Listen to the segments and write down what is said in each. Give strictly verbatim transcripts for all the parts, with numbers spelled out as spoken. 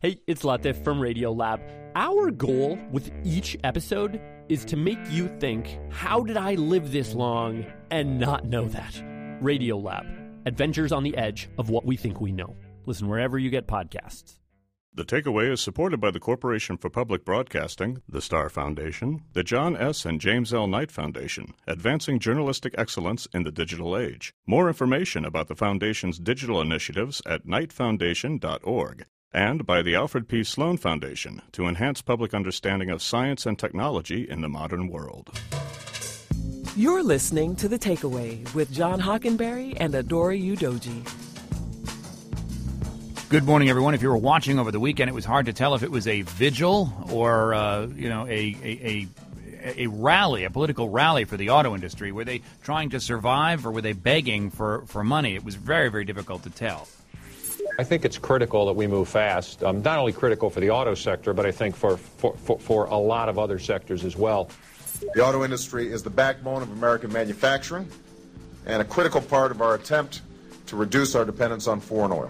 Hey, it's Latif from Radiolab. Our goal with each episode is to make you think, how did I live this long and not know that? Radiolab, adventures on the edge of what we think we know. Listen wherever you get podcasts. The Takeaway is supported by the Corporation for Public Broadcasting, the Star Foundation, the John S. and James L. Knight Foundation, advancing journalistic excellence in the digital age. More information about the Foundation's digital initiatives at knight foundation dot org. And by the Alfred P. Sloan Foundation to enhance public understanding of science and technology in the modern world. You're listening to The Takeaway with John Hockenberry and Adora Udoji. Good morning, everyone. If you were watching over the weekend, it was hard to tell if it was a vigil or, uh, you know, a, a, a, a rally, a political rally for the auto industry. Were they trying to survive or were they begging for, for money? It was very, very difficult to tell. I think it's critical that we move fast, um, not only critical for the auto sector, but I think for, for, for, for a lot of other sectors as well. The auto industry is the backbone of American manufacturing and a critical part of our attempt to reduce our dependence on foreign oil.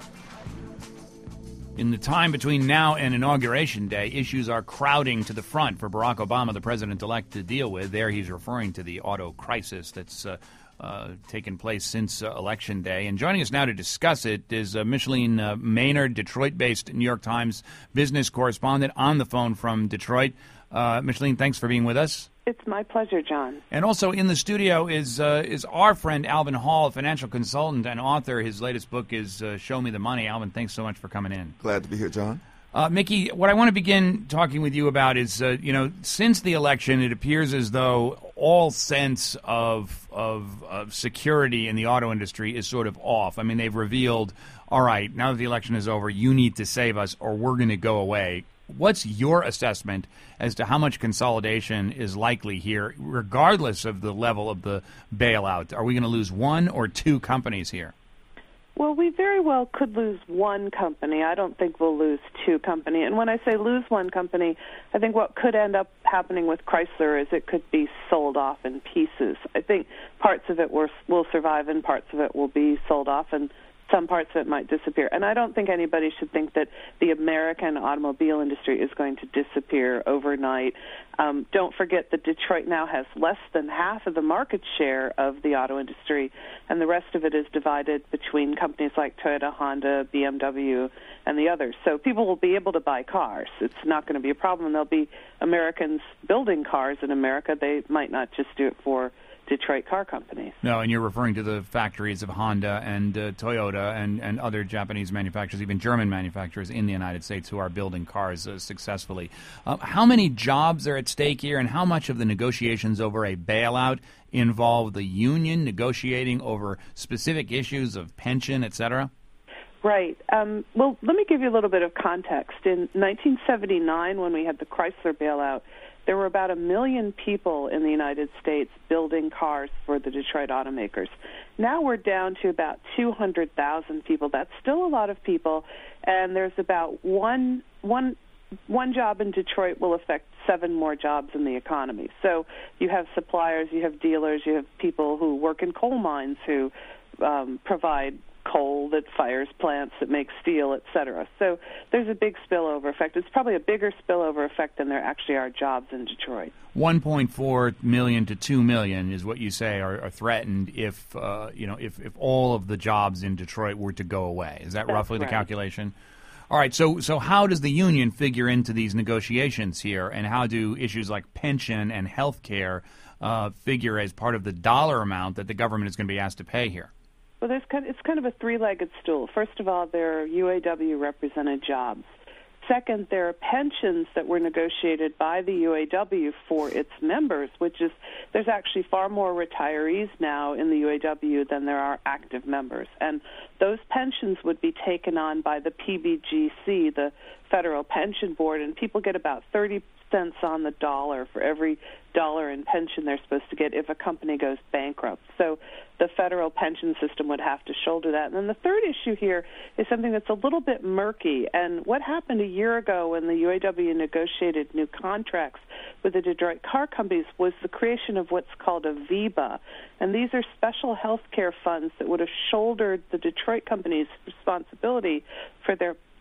In the time between now and Inauguration Day, issues are crowding to the front for Barack Obama, the president-elect, to deal with. There he's referring to the auto crisis that's uh, uh, taken place since uh, Election Day. And joining us now to discuss it is uh, Micheline uh, Maynard, Detroit-based New York Times business correspondent, on the phone from Detroit. Uh, Micheline, thanks for being with us. It's my pleasure, John. And also in the studio is uh, is our friend Alvin Hall, financial consultant and author. His latest book is uh, Show Me the Money. Alvin, thanks so much for coming in. Glad to be here, John. Uh, Mickey, what I want to begin talking with you about is, uh, you know, since the election, it appears as though all sense of, of of security in the auto industry is sort of off. I mean, they've revealed, all right, now that the election is over, you need to save us or we're going to go away. What's your assessment as to how much consolidation is likely here, regardless of the level of the bailout? Are we going to lose one or two companies here? Well, we very well could lose one company. I don't think we'll lose two companies. And when I say lose one company, I think what could end up happening with Chrysler is it could be sold off in pieces. I think parts of it will, will survive and parts of it will be sold off, and some parts of it might disappear. And I don't think anybody should think that the American automobile industry is going to disappear overnight. Um, don't forget that Detroit now has less than half of the market share of the auto industry, and the rest of it is divided between companies like Toyota, Honda, B M W, and the others. So people will be able to buy cars. It's not going to be a problem. There'll be Americans building cars in America. They might not just do it for Detroit car companies. No, and you're referring to the factories of Honda and uh, Toyota and, and other Japanese manufacturers, even German manufacturers in the United States who are building cars uh, successfully. Uh, how many jobs are at stake here, and how much of the negotiations over a bailout involve the union negotiating over specific issues of pension, et cetera? Right. Um, well, let me give you a little bit of context. In nineteen seventy-nine, when we had the Chrysler bailout, there were about a million people in the United States building cars for the Detroit automakers. Now we're down to about two hundred thousand people. That's still a lot of people, and there's about one one one job in Detroit will affect seven more jobs in the economy. So you have suppliers, you have dealers, you have people who work in coal mines who um, provide coal that fires plants that make steel, et cetera. So there's a big spillover effect. It's probably a bigger spillover effect than there actually are jobs in Detroit. one point four million to two million is what you say are, are threatened if uh, you know if, if all of the jobs in Detroit were to go away. Is that That's roughly right. the calculation? All right. So so how does the union figure into these negotiations here, and how do issues like pension and health care uh, figure as part of the dollar amount that the government is going to be asked to pay here? Well, there's kind of, it's kind of a three-legged stool. First of all, there are U A W-represented jobs. Second, there are pensions that were negotiated by the U A W for its members, which is there's actually far more retirees now in the U A W than there are active members. And those pensions would be taken on by the P B G C, the Federal Pension Board, and people get about thirty cents on the dollar for every dollar in pension they're supposed to get if a company goes bankrupt. So the federal pension system would have to shoulder that. And then the third issue here is something that's a little bit murky. And what happened a year ago when the U A W negotiated new contracts with the Detroit car companies was the creation of what's called a V B A. And these are special health care funds that would have shouldered the Detroit companies' responsibility for their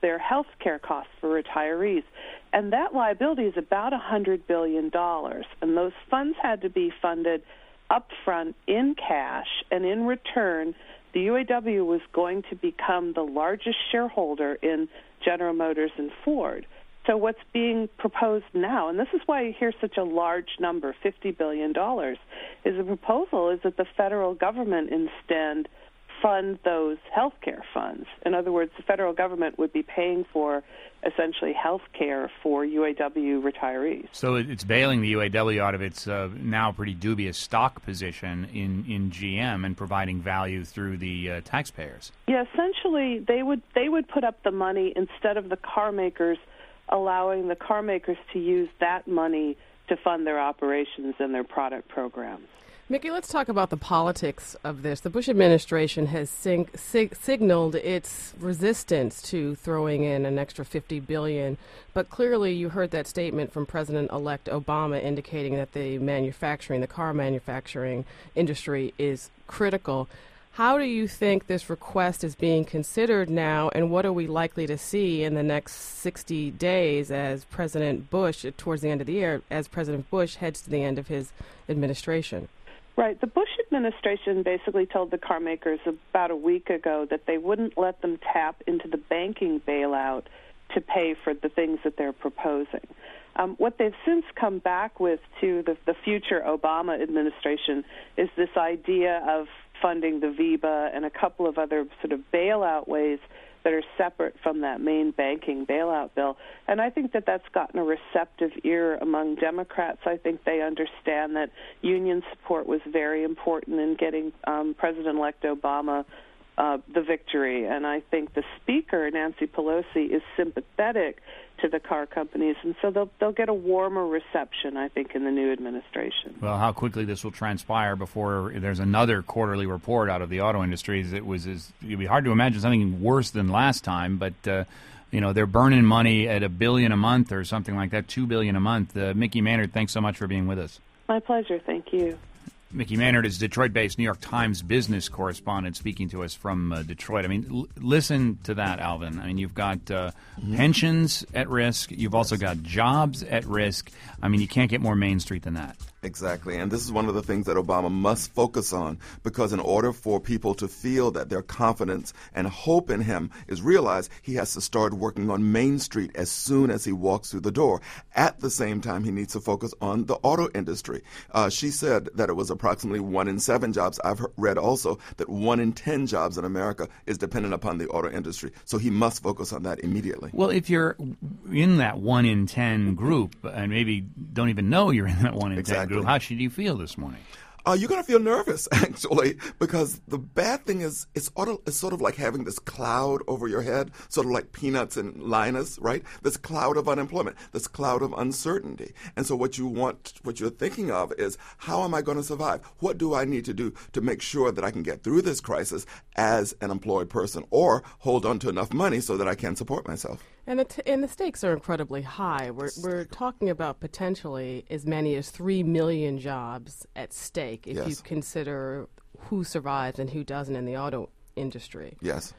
their health care costs for retirees. And that liability is about one hundred billion dollars. And those funds had to be funded upfront in cash, and in return, the U A W was going to become the largest shareholder in General Motors and Ford. So what's being proposed now, and this is why you hear such a large number, fifty billion dollars, is the proposal is that the federal government instead fund those health care funds. In other words, the federal government would be paying for essentially health care for U A W retirees. So it's bailing the U A W out of its uh, now pretty dubious stock position in, in G M and providing value through the uh, taxpayers. Yeah, essentially they would they would put up the money instead of the car makers, allowing the car makers to use that money to fund their operations and their product programs. Mickey, let's talk about the politics of this. The Bush administration has sing- sig- signaled its resistance to throwing in an extra fifty billion dollars, but clearly you heard that statement from President-elect Obama indicating that the manufacturing, the car manufacturing industry is critical. How do you think this request is being considered now, and what are we likely to see in the next sixty days as President Bush, towards the end of the year, as President Bush heads to the end of his administration? Right. The Bush administration basically told the car makers about a week ago that they wouldn't let them tap into the banking bailout to pay for the things that they're proposing. Um, what they've since come back with to the, the future Obama administration is this idea of funding the V B A and a couple of other sort of bailout ways that are separate from that main banking bailout bill. And I think that that's gotten a receptive ear among Democrats. I think they understand that union support was very important in getting um, President-elect Obama uh, the victory. And I think the Speaker, Nancy Pelosi, is sympathetic to the car companies, and so they'll they'll get a warmer reception, I think, in the new administration. Well, how quickly this will transpire before there's another quarterly report out of the auto industry. It was is, it'd be hard to imagine something worse than last time, but uh, you know they're burning money at a billion a month or something like that, two billion a month. Uh, Mickey Maynard, thanks so much for being with us. My pleasure. Thank you. Mickey Maynard is Detroit-based New York Times business correspondent speaking to us from uh, Detroit. I mean, l- listen to that, Alvin. I mean, you've got uh, mm-hmm. pensions at risk. You've also got jobs at risk. I mean, you can't get more Main Street than that. Exactly. And this is one of the things that Obama must focus on, because in order for people to feel that their confidence and hope in him is realized, he has to start working on Main Street as soon as he walks through the door. At the same time, he needs to focus on the auto industry. Uh, she said that it was approximately one in seven jobs. I've read also that one in ten jobs in America is dependent upon the auto industry. So he must focus on that immediately. Well, if you're in that one in ten group and maybe don't even know you're in that one in exactly. ten group, how should you feel this morning? Uh, you're going to feel nervous, actually, because the bad thing is it's, auto, it's sort of like having this cloud over your head, sort of like Peanuts and Linus, right? This cloud of unemployment, this cloud of uncertainty. And so what you want, what you're thinking of is, how am I going to survive? What do I need to do to make sure that I can get through this crisis as an employed person, or hold on to enough money so that I can support myself? And the, t- and the stakes are incredibly high. We're, we're talking about potentially as many as three million jobs at stake if yes. you consider who survives and who doesn't in the auto industry. Yes.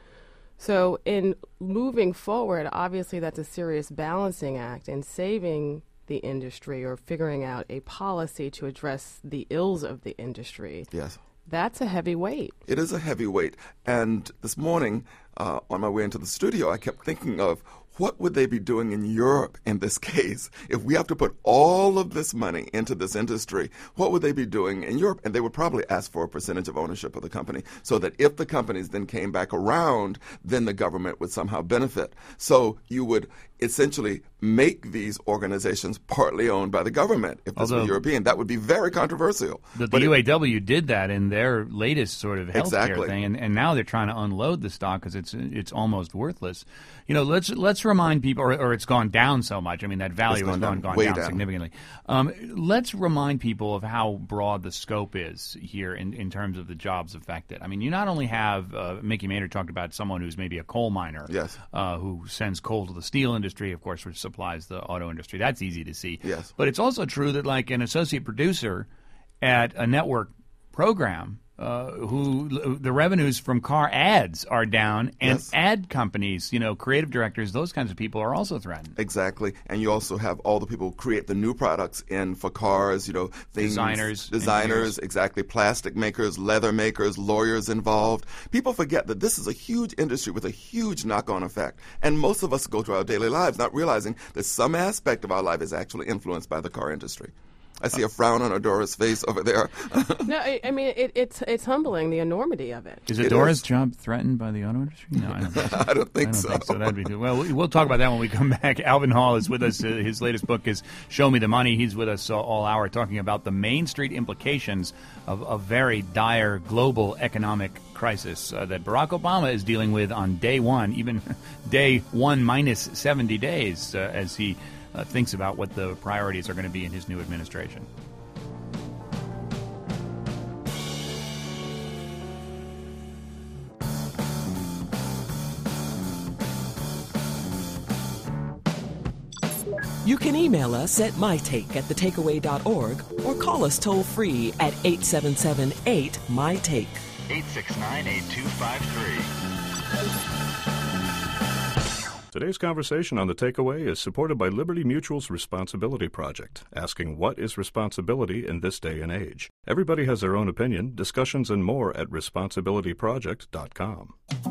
So in moving forward, obviously that's a serious balancing act in saving the industry or figuring out a policy to address the ills of the industry. Yes. That's a heavy weight. It is a heavy weight. And this morning, uh, on my way into the studio, I kept thinking of, what would they be doing in Europe in this case? If we have to put all of this money into this industry, what would they be doing in Europe? And they would probably ask for a percentage of ownership of the company, so that if the companies then came back around, then the government would somehow benefit. So you would essentially make these organizations partly owned by the government. If this Although, were European, that would be very controversial. The, but the U A W it, did that in their latest sort of healthcare exactly. thing, and, and now they're trying to unload the stock because it's it's almost worthless. You know, let's let's remind people, or, or it's gone down so much. I mean, that value gone has gone, down, gone way down, down. significantly. Um, let's remind people of how broad the scope is here in, in terms of the jobs affected. I mean, you not only have, uh, Mickey Maynard talked about someone who's maybe a coal miner, yes. uh, who sends coal to the steel industry, of course, which supplies the auto industry. That's easy to see. Yes. But it's also true that, like, an associate producer at a network program uh, who the revenues from car ads are down, and Yes. ad companies, you know, creative directors, those kinds of people are also threatened. Exactly. And you also have all the people who create the new products in for cars, you know, things. Designers, Designers, engineers. exactly. Plastic makers, leather makers, lawyers involved. People forget that this is a huge industry with a huge knock-on effect. And most of us go through our daily lives not realizing that some aspect of our life is actually influenced by the car industry. I see a frown on Adora's face over there. No, I, I mean it, it's it's humbling, the enormity of it. Is It Adora's is. job threatened by the auto industry? No, I don't think so. I don't think I don't so. think so. That'd be good. Well, we- we'll talk about that when we come back. Alvin Hall is with us. Uh, his latest book is Show Me the Money. He's with us uh, all hour talking about the Main Street implications of a very dire global economic crisis uh, that Barack Obama is dealing with on day one, even day one minus seventy days, uh, as he uh, thinks about what the priorities are going to be in his new administration. You can email us at mytake at the takeaway dot org or call us toll free at eight seven seven eight M Y take. eight six nine, eight two five three. Today's conversation on The Takeaway is supported by Liberty Mutual's Responsibility Project, asking what is responsibility in this day and age. Everybody has their own opinion. Discussions and more at responsibility project dot com.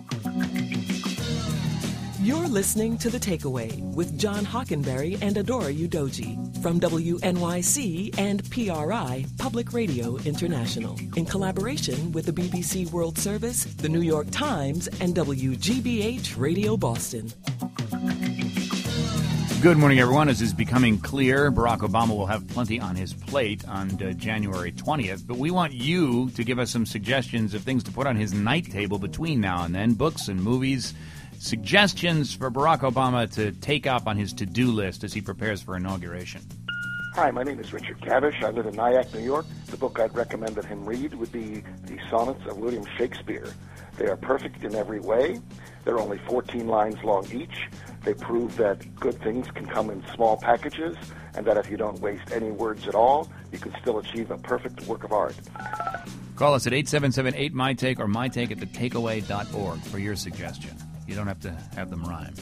You're listening to The Takeaway with John Hockenberry and Adora Udoji from W N Y C and P R I Public Radio International in collaboration with the B B C World Service, the New York Times, and W G B H Radio Boston. Good morning, everyone. As is becoming clear, Barack Obama will have plenty on his plate on uh, January twentieth, but we want you to give us some suggestions of things to put on his night table between now and then, books and movies, suggestions for Barack Obama to take up on his to-do list as he prepares for inauguration. Hi, my name is Richard Cavish. I live in Nyack, New York. The book I'd recommend that him read would be The Sonnets of William Shakespeare. They are perfect in every way. They're only fourteen lines long each. They prove that good things can come in small packages, and that if you don't waste any words at all, you can still achieve a perfect work of art. Call us at eight seven seven eight M Y take or mytake at the takeaway dot org for your suggestion. You don't have to have them rhyme.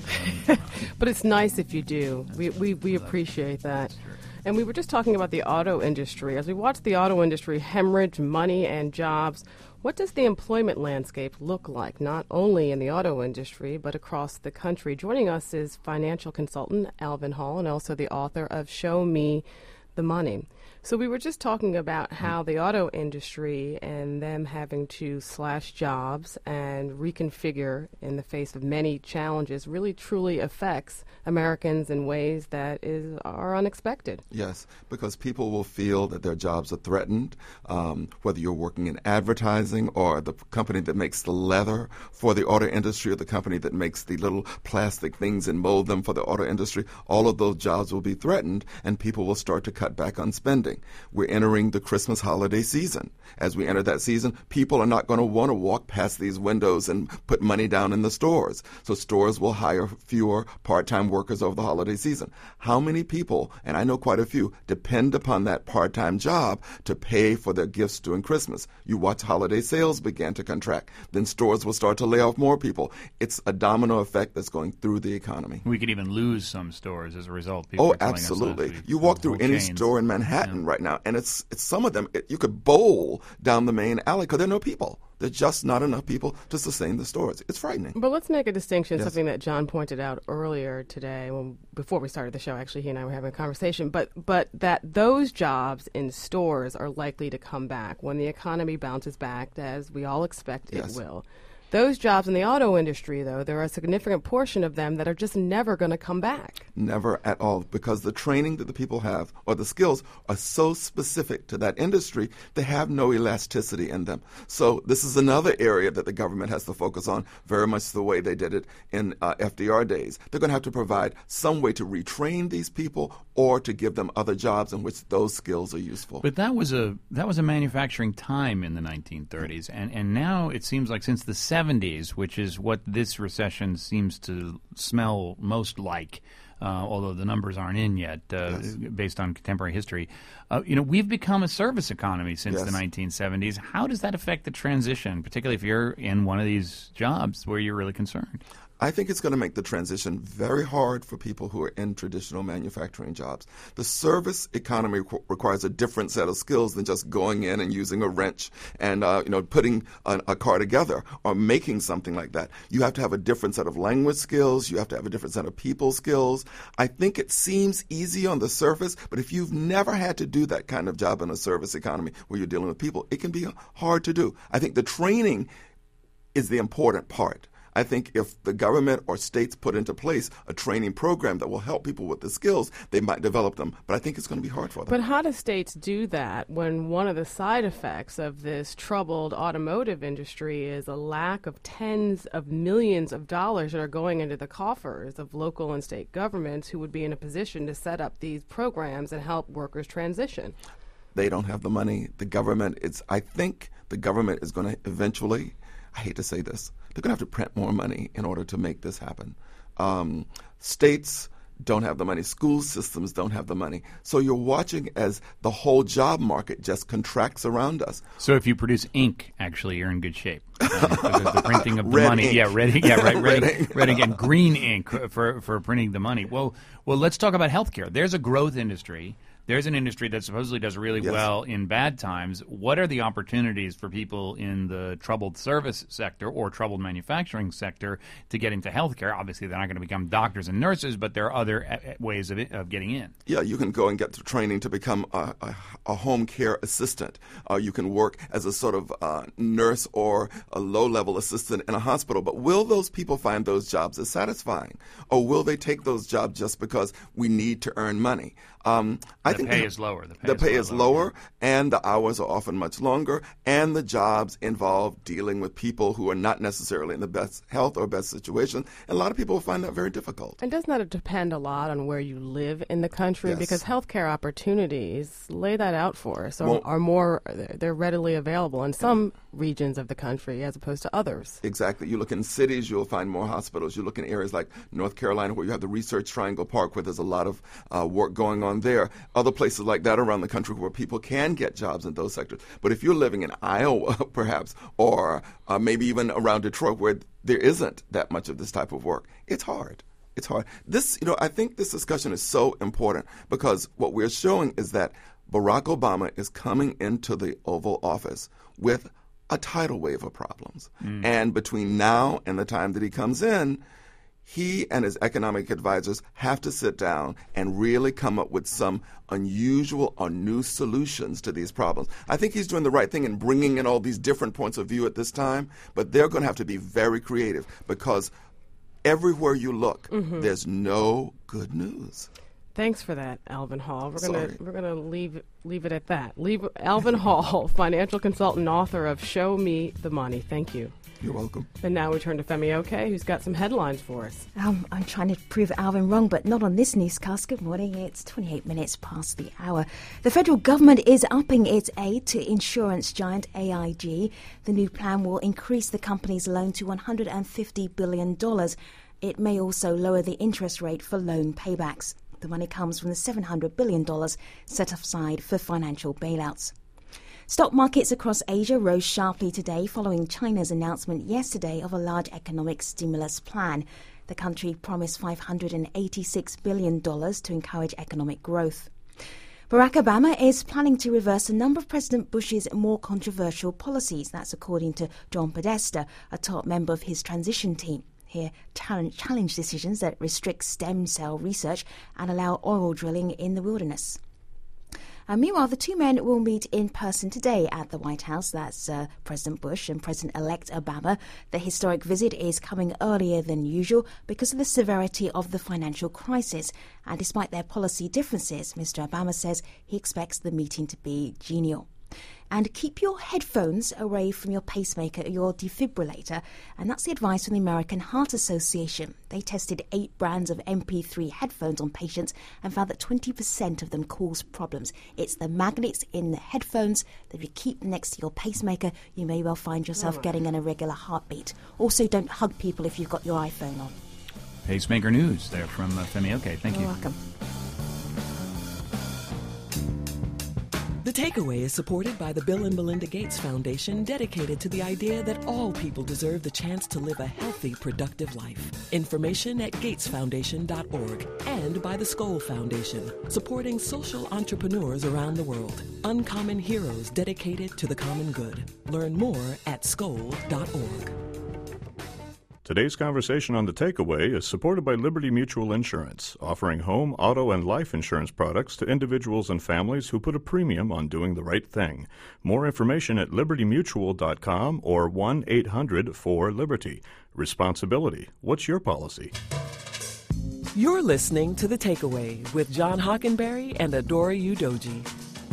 But it's nice if you do. We, we, we appreciate that. And we were just talking about the auto industry. As we watch the auto industry hemorrhage money and jobs, what does the employment landscape look like, not only in the auto industry, but across the country? Joining us is financial consultant Alvin Hall and also the author of Show Me the Money. So we were just talking about how the auto industry and them having to slash jobs and reconfigure in the face of many challenges really truly affects Americans in ways that is are unexpected. Yes, because people will feel that their jobs are threatened, um, whether you're working in advertising or the company that makes the leather for the auto industry or the company that makes the little plastic things and mold them for the auto industry. All of those jobs will be threatened, and people will start to cut back on spending. We're entering the Christmas holiday season. As we enter that season, people are not going to want to walk past these windows and put money down in the stores. So stores will hire fewer part-time workers over the holiday season. How many people, and I know quite a few, depend upon that part-time job to pay for their gifts during Christmas? You watch holiday sales begin to contract. Then stores will start to lay off more people. It's a domino effect that's going through the economy. We could even lose some stores as a result. People Oh, are telling us absolutely. that. You walk through Whole any chains. store in Manhattan right now, and it's it's some of them, it, you could bowl down the main alley because there are no people. There's just not enough people to sustain the stores. It's frightening. But let's make a distinction, Yes. something that John pointed out earlier today, when, before we started the show. Actually, he and I were having a conversation. But but that those jobs in stores are likely to come back when the economy bounces back, as we all expect Yes. it will. Those jobs in the auto industry, though, there are a significant portion of them that are just never going to come back. Never at all, because the training that the people have or the skills are so specific to that industry, they have no elasticity in them. So this is another area that the government has to focus on, very much the way they did it in uh, F D R days. They're going to have to provide some way to retrain these people or to give them other jobs in which those skills are useful. But that was a that was a manufacturing time in the nineteen thirties, and and now it seems like since the seventies, which is what this recession seems to smell most like, uh, although the numbers aren't in yet, uh, Yes. based on contemporary history. Uh, you know, we've become a service economy since Yes. the nineteen seventies. How does that affect the transition, particularly if you're in one of these jobs where you're really concerned? I think it's going to make the transition very hard for people who are in traditional manufacturing jobs. The service economy qu- requires a different set of skills than just going in and using a wrench and uh, you know putting a, a car together or making something like that. You have to have a different set of language skills. You have to have a different set of people skills. I think it seems easy on the surface, but if you've never had to do that kind of job in a service economy where you're dealing with people, it can be hard to do. I think the training is the important part. I think if the government or states put into place a training program that will help people with the skills, they might develop them. But I think it's going to be hard for them. But how do states do that when one of the side effects of this troubled automotive industry is a lack of tens of millions of dollars that are going into the coffers of local and state governments who would be in a position to set up these programs and help workers transition? They don't have the money. The government, it's, I think the government is going to eventually, I hate to say this, they're going to have to print more money in order to make this happen. Um, states don't have the money. School systems don't have the money. So you're watching as the whole job market just contracts around us. So if you produce ink, actually, you're in good shape. Uh, because the printing of the Red money, ink. yeah, red, yeah, right, red, Red ink, ink. red ink and green ink for for printing the money. Well, well, let's talk about healthcare. There's a growth industry. There's an industry that supposedly does really Yes. well in bad times. What are the opportunities for people in the troubled service sector or troubled manufacturing sector to get into healthcare? Obviously, they're not going to become doctors and nurses, but there are other uh, ways of, it, of getting in. Yeah, you can go and get the training to become a, a, a home care assistant. Uh, you can work as a sort of uh, nurse or a low-level assistant in a hospital. But will those people find those jobs as satisfying? Or will they take those jobs just because we need to earn money? Um, I The think pay the, is lower. The pay The is pay a lot is lower, lower, and the hours are often much longer, and the jobs involve dealing with people who are not necessarily in the best health or best situation. And a lot of people find that very difficult. And doesn't that depend a lot on where you live in the country? Yes. Because healthcare opportunities, lay that out for us, are, Well- are more, they're readily available in some regions of the country as opposed to others. Exactly. You look in cities, you'll find more hospitals. You look in areas like North Carolina, where you have the Research Triangle Park, where there's a lot of uh, work going on there. Other places like that around the country where people can get jobs in those sectors. But if you're living in Iowa, perhaps, or uh, maybe even around Detroit, where there isn't that much of this type of work, it's hard. It's hard. This, you know, I think this discussion is so important because what we're showing is that Barack Obama is coming into the Oval Office with a tidal wave of problems. Mm. And between now and the time that he comes in, he and his economic advisors have to sit down and really come up with some unusual or new solutions to these problems. I think he's doing the right thing in bringing in all these different points of view at this time, but they're going to have to be very creative because everywhere you look, mm-hmm. there's no good news. Thanks for that, Alvin Hall. We're Sorry. gonna we're gonna leave leave it at that. Leave Alvin Hall, financial consultant, author of Show Me the Money. Thank you. You're welcome. And now we turn to Femi Oke, who's got some headlines for us. Um, I'm trying to prove Alvin wrong, but not on this newscast. Good morning. It's twenty-eight minutes past the hour. The federal government is upping its aid to insurance giant A I G. The new plan will increase the company's loan to one hundred fifty billion dollars. It may also lower the interest rate for loan paybacks. The money comes from the seven hundred billion dollars set aside for financial bailouts. Stock markets across Asia rose sharply today following China's announcement yesterday of a large economic stimulus plan. The country promised five hundred eighty-six billion dollars to encourage economic growth. Barack Obama is planning to reverse a number of President Bush's more controversial policies. That's according to John Podesta, a top member of his transition team. Here, challenge, challenge decisions that restrict stem cell research and allow oil drilling in the wilderness. And meanwhile, the two men will meet in person today at the White House. That's uh, President Bush and President-elect Obama. The historic visit is coming earlier than usual because of the severity of the financial crisis. And despite their policy differences, Mister Obama says he expects the meeting to be genial. And keep your headphones away from your pacemaker or your defibrillator. And that's the advice from the American Heart Association. They tested eight brands of M P three headphones on patients and found that twenty percent of them cause problems. It's the magnets in the headphones that if you keep next to your pacemaker, you may well find yourself oh. getting an irregular heartbeat. Also, don't hug people if you've got your iPhone on. Pacemaker News there from uh, Femi Oke. Thank You're you. welcome. The Takeaway is supported by the Bill and Melinda Gates Foundation, dedicated to the idea that all people deserve the chance to live a healthy, productive life. Information at gates foundation dot org. And by the Skoll Foundation, supporting social entrepreneurs around the world. Uncommon heroes dedicated to the common good. Learn more at skoll dot org. Today's conversation on The Takeaway is supported by Liberty Mutual Insurance, offering home, auto, and life insurance products to individuals and families who put a premium on doing the right thing. More information at liberty mutual dot com or one eight hundred four liberty. Responsibility. What's your policy? You're listening to The Takeaway with John Hockenberry and Adora Udoji.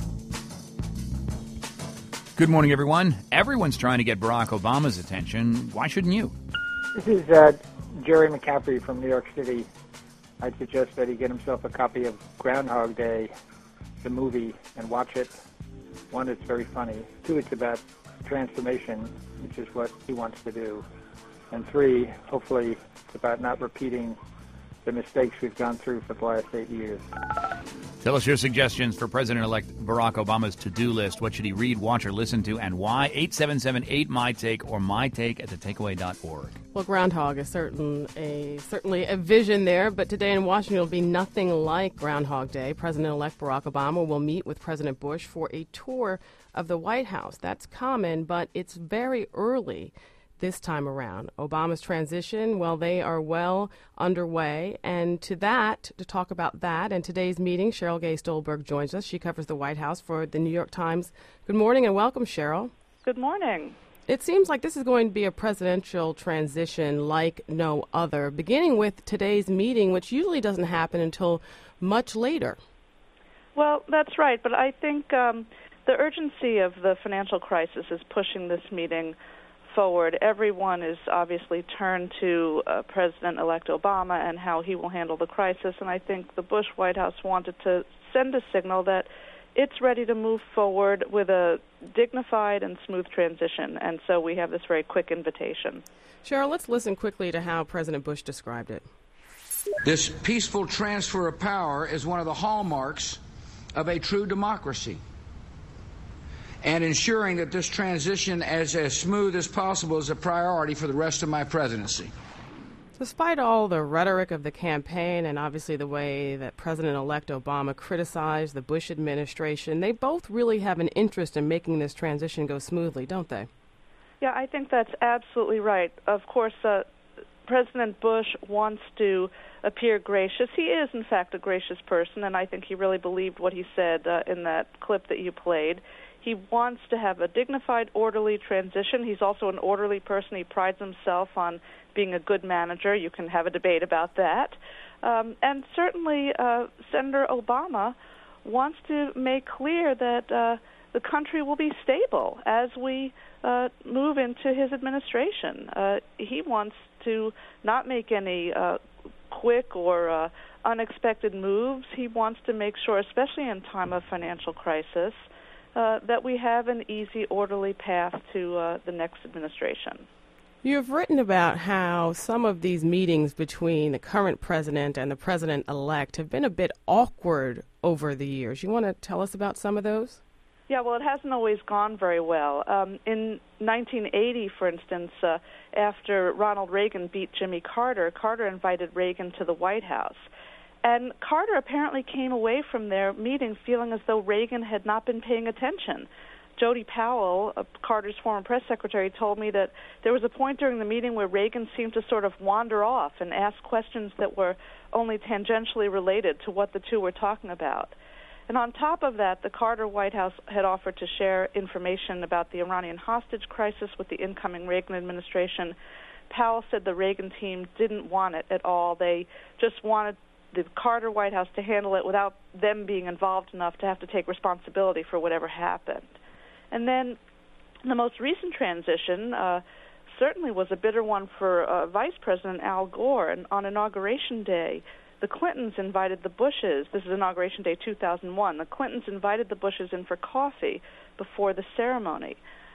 Good morning, everyone. Everyone's trying to get Barack Obama's attention. Why shouldn't you? This is uh, Jerry McCaffrey from New York City. I'd suggest that he get himself a copy of Groundhog Day, the movie, and watch it. One, it's very funny. Two, it's about transformation, which is what he wants to do. And three, hopefully, it's about not repeating the mistakes we've gone through for the last eight years. Tell us your suggestions for President-elect Barack Obama's to-do list. What should he read, watch, or listen to, and why? eight seven seven eight, M Y Take or my take at the takeaway dot org. Well, Groundhog is certain a, certainly a vision there, but today in Washington will be nothing like Groundhog Day. President-elect Barack Obama will meet with President Bush for a tour of the White House. That's common, but it's very early this time around. Obama's transition, well, they are well underway. And to that, to talk about that and today's meeting, Cheryl Gay Stolberg joins us. She covers the White House for the New York Times. Good morning and welcome, Cheryl. Good morning. It seems like this is going to be a presidential transition like no other, beginning with today's meeting, which usually doesn't happen until much later. Well, that's right, but I think um, the urgency of the financial crisis is pushing this meeting forward. Everyone is obviously turned to uh, President-elect Obama and how he will handle the crisis, and I think the Bush White House wanted to send a signal that it's ready to move forward with a dignified and smooth transition, and so we have this very quick invitation. Cheryl, let's listen quickly to how President Bush described it. This peaceful transfer of power is one of the hallmarks of a true democracy. And ensuring that this transition is as smooth as possible is a priority for the rest of my presidency. Despite all the rhetoric of the campaign and obviously the way that President-elect Obama criticized the Bush administration, they both really have an interest in making this transition go smoothly, don't they? Yeah, I think that's absolutely right. Of course, uh, President Bush wants to appear gracious. He is, in fact, a gracious person, and I think he really believed what he said uh, in that clip that you played. He wants to have a dignified, orderly transition. He's also an orderly person. He prides himself on being a good manager. You can have a debate about that. Um, and certainly uh, Senator Obama wants to make clear that uh, the country will be stable as we uh, move into his administration. Uh, he wants to not make any uh, quick or uh, unexpected moves. He wants to make sure, especially in time of financial crisis, Uh, that we have an easy, orderly path to uh, the next administration. You have written about how some of these meetings between the current president and the president-elect have been a bit awkward over the years. You want to tell us about some of those? Yeah, well, it hasn't always gone very well. Um, in nineteen eighty, for instance, uh, after Ronald Reagan beat Jimmy Carter, Carter invited Reagan to the White House. And Carter apparently came away from their meeting feeling as though Reagan had not been paying attention. Jody Powell, uh, Carter's former press secretary, told me that there was a point during the meeting where Reagan seemed to sort of wander off and ask questions that were only tangentially related to what the two were talking about. And on top of that, the Carter White House had offered to share information about the Iranian hostage crisis with the incoming Reagan administration. Powell said the Reagan team didn't want it at all. They just wanted the Carter White House to handle it without them being involved enough to have to take responsibility for whatever happened. And then the most recent transition uh, certainly was a bitter one for uh, Vice President Al Gore. And on Inauguration Day, the Clintons invited the Bushes. This is Inauguration Day two thousand one. The Clintons invited the Bushes in for coffee before the ceremony.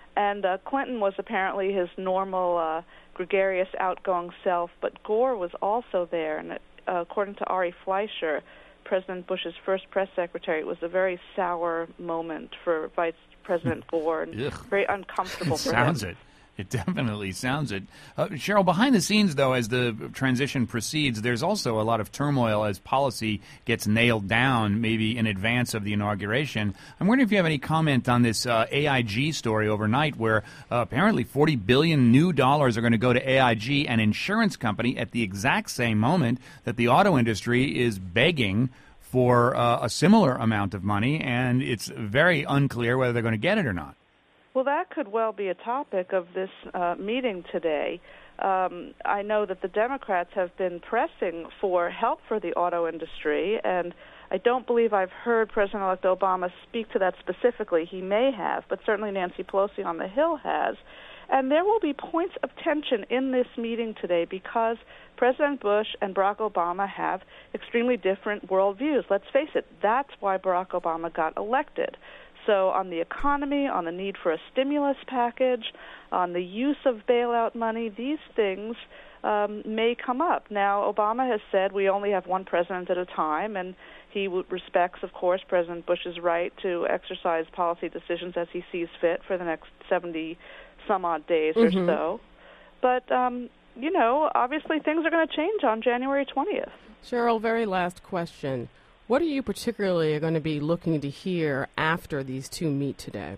And uh, Clinton was apparently his normal, uh, gregarious, outgoing self, but Gore was also there. And uh, according to Ari Fleischer, President Bush's first press secretary, it was a very sour moment for Vice President Gore, and Ugh. very uncomfortable for Sounds him. it. It definitely sounds it. Uh, Cheryl, behind the scenes, though, as the transition proceeds, there's also a lot of turmoil as policy gets nailed down, maybe in advance of the inauguration. I'm wondering if you have any comment on this uh, A I G story overnight, where uh, apparently forty billion new dollars are going to go to A I G, an insurance company, at the exact same moment that the auto industry is begging for uh, a similar amount of money, and it's very unclear whether they're going to get it or not. Well, that could well be a topic of this uh, meeting today. Um, I know that the Democrats have been pressing for help for the auto industry, and I don't believe I've heard President-elect Obama speak to that specifically. He may have, but certainly Nancy Pelosi on the Hill has. And there will be points of tension in this meeting today because President Bush and Barack Obama have extremely different worldviews. Let's face it, that's why Barack Obama got elected. So on the economy, on the need for a stimulus package, on the use of bailout money, these things um, may come up. Now, Obama has said we only have one president at a time, and he w- respects, of course, President Bush's right to exercise policy decisions as he sees fit for the next seventy-some-odd days Mm-hmm. or so. But, um, you know, obviously things are going to change on January twentieth. Cheryl, very last question. What are you particularly going to be looking to hear after these two meet today?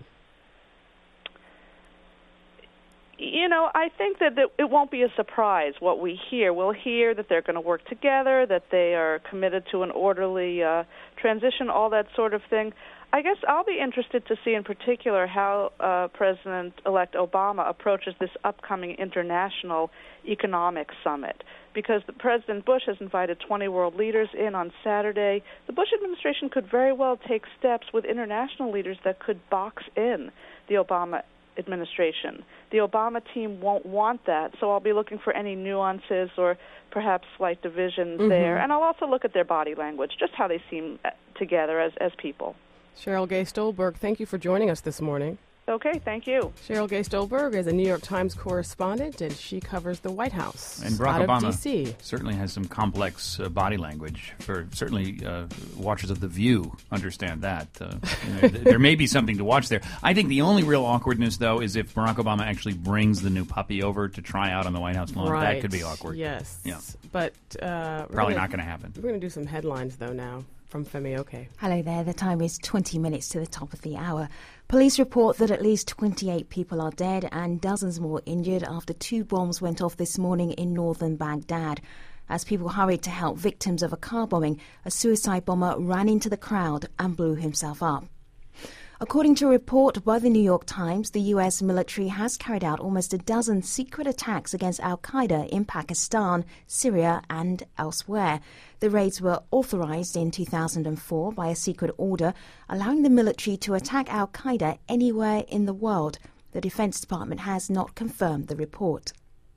You know, I think that it won't be a surprise what we hear. We'll hear that they're going to work together, that they are committed to an orderly uh, transition, all that sort of thing. I guess I'll be interested to see in particular how uh, President-elect Obama approaches this upcoming international economic summit, because the President Bush has invited twenty world leaders in on Saturday. The Bush administration could very well take steps with international leaders that could box in the Obama administration. The Obama team won't want that, so I'll be looking for any nuances or perhaps slight divisions Mm-hmm. there. And I'll also look at their body language, just how they seem together as, as people. Cheryl Gay Stolberg, thank you for joining us this morning. Okay, thank you. Cheryl Gay Stolberg is a New York Times correspondent, and she covers the White House And Barack out Obama of D C certainly has some complex uh, body language. For certainly uh, watchers of The View understand that. Uh, you know, th- there may be something to watch there. I think the only real awkwardness, though, is if Barack Obama actually brings the new puppy over to try out on the White House lawn. Right. That could be awkward. Yes. Yeah. But uh, we're Probably gonna, not going to happen. We're going to do some headlines, though, now from Femi Oke. Hello there. The time is twenty minutes to the top of the hour. Police report that at least twenty-eight people are dead and dozens more injured after two bombs went off this morning in northern Baghdad. As people hurried to help victims of a car bombing, a suicide bomber ran into the crowd and blew himself up. According to a report by the New York Times, the U S military has carried out almost a dozen secret attacks against al-Qaeda in Pakistan, Syria and elsewhere. The raids were authorized in two thousand four by a secret order, allowing the military to attack al-Qaeda anywhere in the world. The Defense Department has not confirmed the report.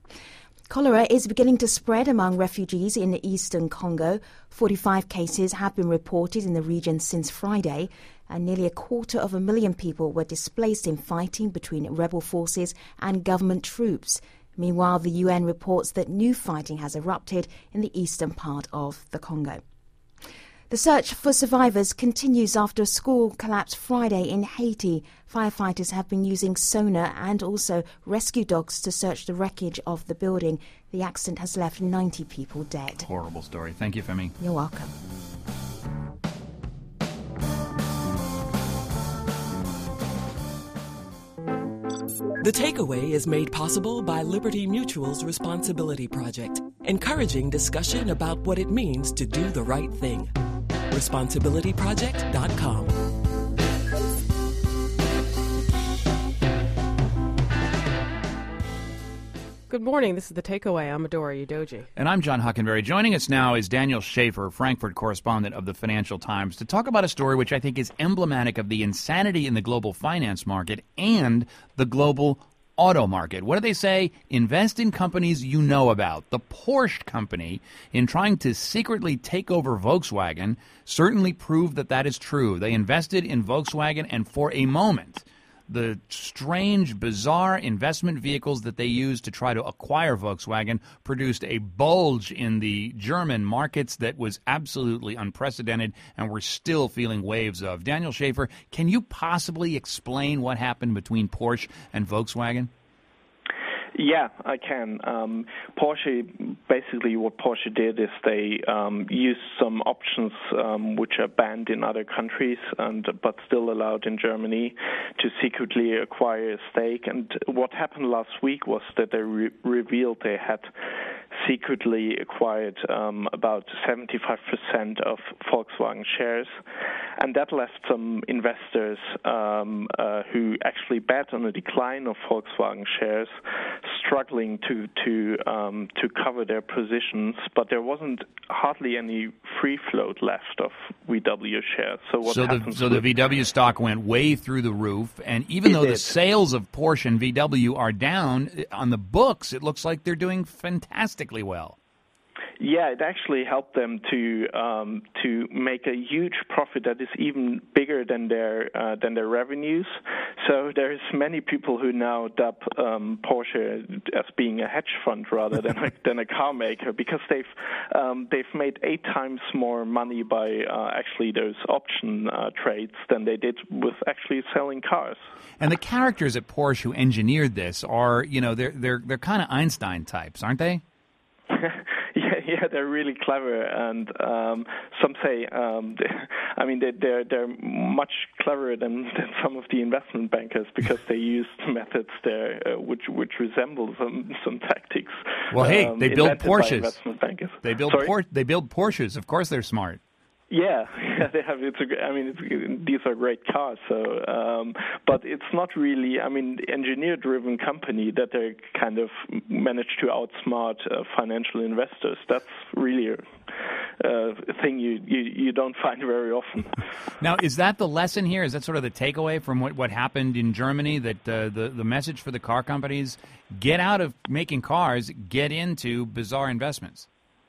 Cholera is beginning to spread among refugees in eastern Congo. forty-five cases have been reported in the region since Friday, and nearly a quarter of a million people were displaced in fighting between rebel forces and government troops. Meanwhile, the U N reports that new fighting has erupted in the eastern part of the Congo. The search for survivors continues after a school collapsed Friday in Haiti. Firefighters have been using sonar and also rescue dogs to search the wreckage of the building. The accident has left ninety people dead. Horrible story. Thank you, Femi. You're welcome. The Takeaway is made possible by Liberty Mutual's Responsibility Project, encouraging discussion about what it means to do the right thing. responsibility project dot com. Good morning. This is The Takeaway. I'm Adora Udoji. And I'm John Hockenberry. Joining us now is Daniel Schaefer, Frankfurt correspondent of the Financial Times, to talk about a story which I think is emblematic of the insanity in the global finance market and the global auto market. What do they say? Invest in companies you know about. The Porsche company, in trying to secretly take over Volkswagen, certainly proved that that is true. They invested in Volkswagen, and for a moment, the strange, bizarre investment vehicles that they used to try to acquire Volkswagen produced a bulge in the German markets that was absolutely unprecedented, and we're still feeling waves of. Daniel Schaefer, can you possibly explain what happened between Porsche and Volkswagen? Yeah, I can. Um, Porsche, basically what Porsche did is they um, used some options um, which are banned in other countries and but still allowed in Germany to secretly acquire a stake. And what happened last week was that they re- revealed they had secretly acquired um, about seventy-five percent of Volkswagen shares, and that left some investors um, uh, who actually bet on a decline of Volkswagen shares struggling to to um, to cover their positions, but there wasn't hardly any free float left of V W shares. So what so happened? The, so the V W stock went way through the roof, and even though did. the sales of Porsche and V W are down, on the books it looks like they're doing fantastically well. Yeah, it actually helped them to um, to make a huge profit that is even bigger than their uh, than their revenues. So there's many people who now dub um, Porsche as being a hedge fund rather than a, than a car maker, because they've um, they've made eight times more money by uh, actually those option uh, trades than they did with actually selling cars. And the characters at Porsche who engineered this are, you know, they're they're they're kind of Einstein types, aren't they? Yeah, yeah, they're really clever, and um, some say, um, they, I mean, they, they're they're much cleverer than, than some of the investment bankers because they use methods there uh, which which resemble some some tactics. Well, hey, um, they build invented by Porsches. Investment bankers. They build Sorry? Por- They build Porsches. Of course, they're smart. Yeah, yeah, they have. It's a, I mean, it's, these are great cars. So, um, but it's not really. I mean, engineer-driven company that they kind of manage to outsmart uh, financial investors. That's really a, a thing you, you you don't find very often. Now, is that the lesson here? Is that sort of the takeaway from what, what happened in Germany? That uh, the the message for the car companies: get out of making cars, get into bizarre investments.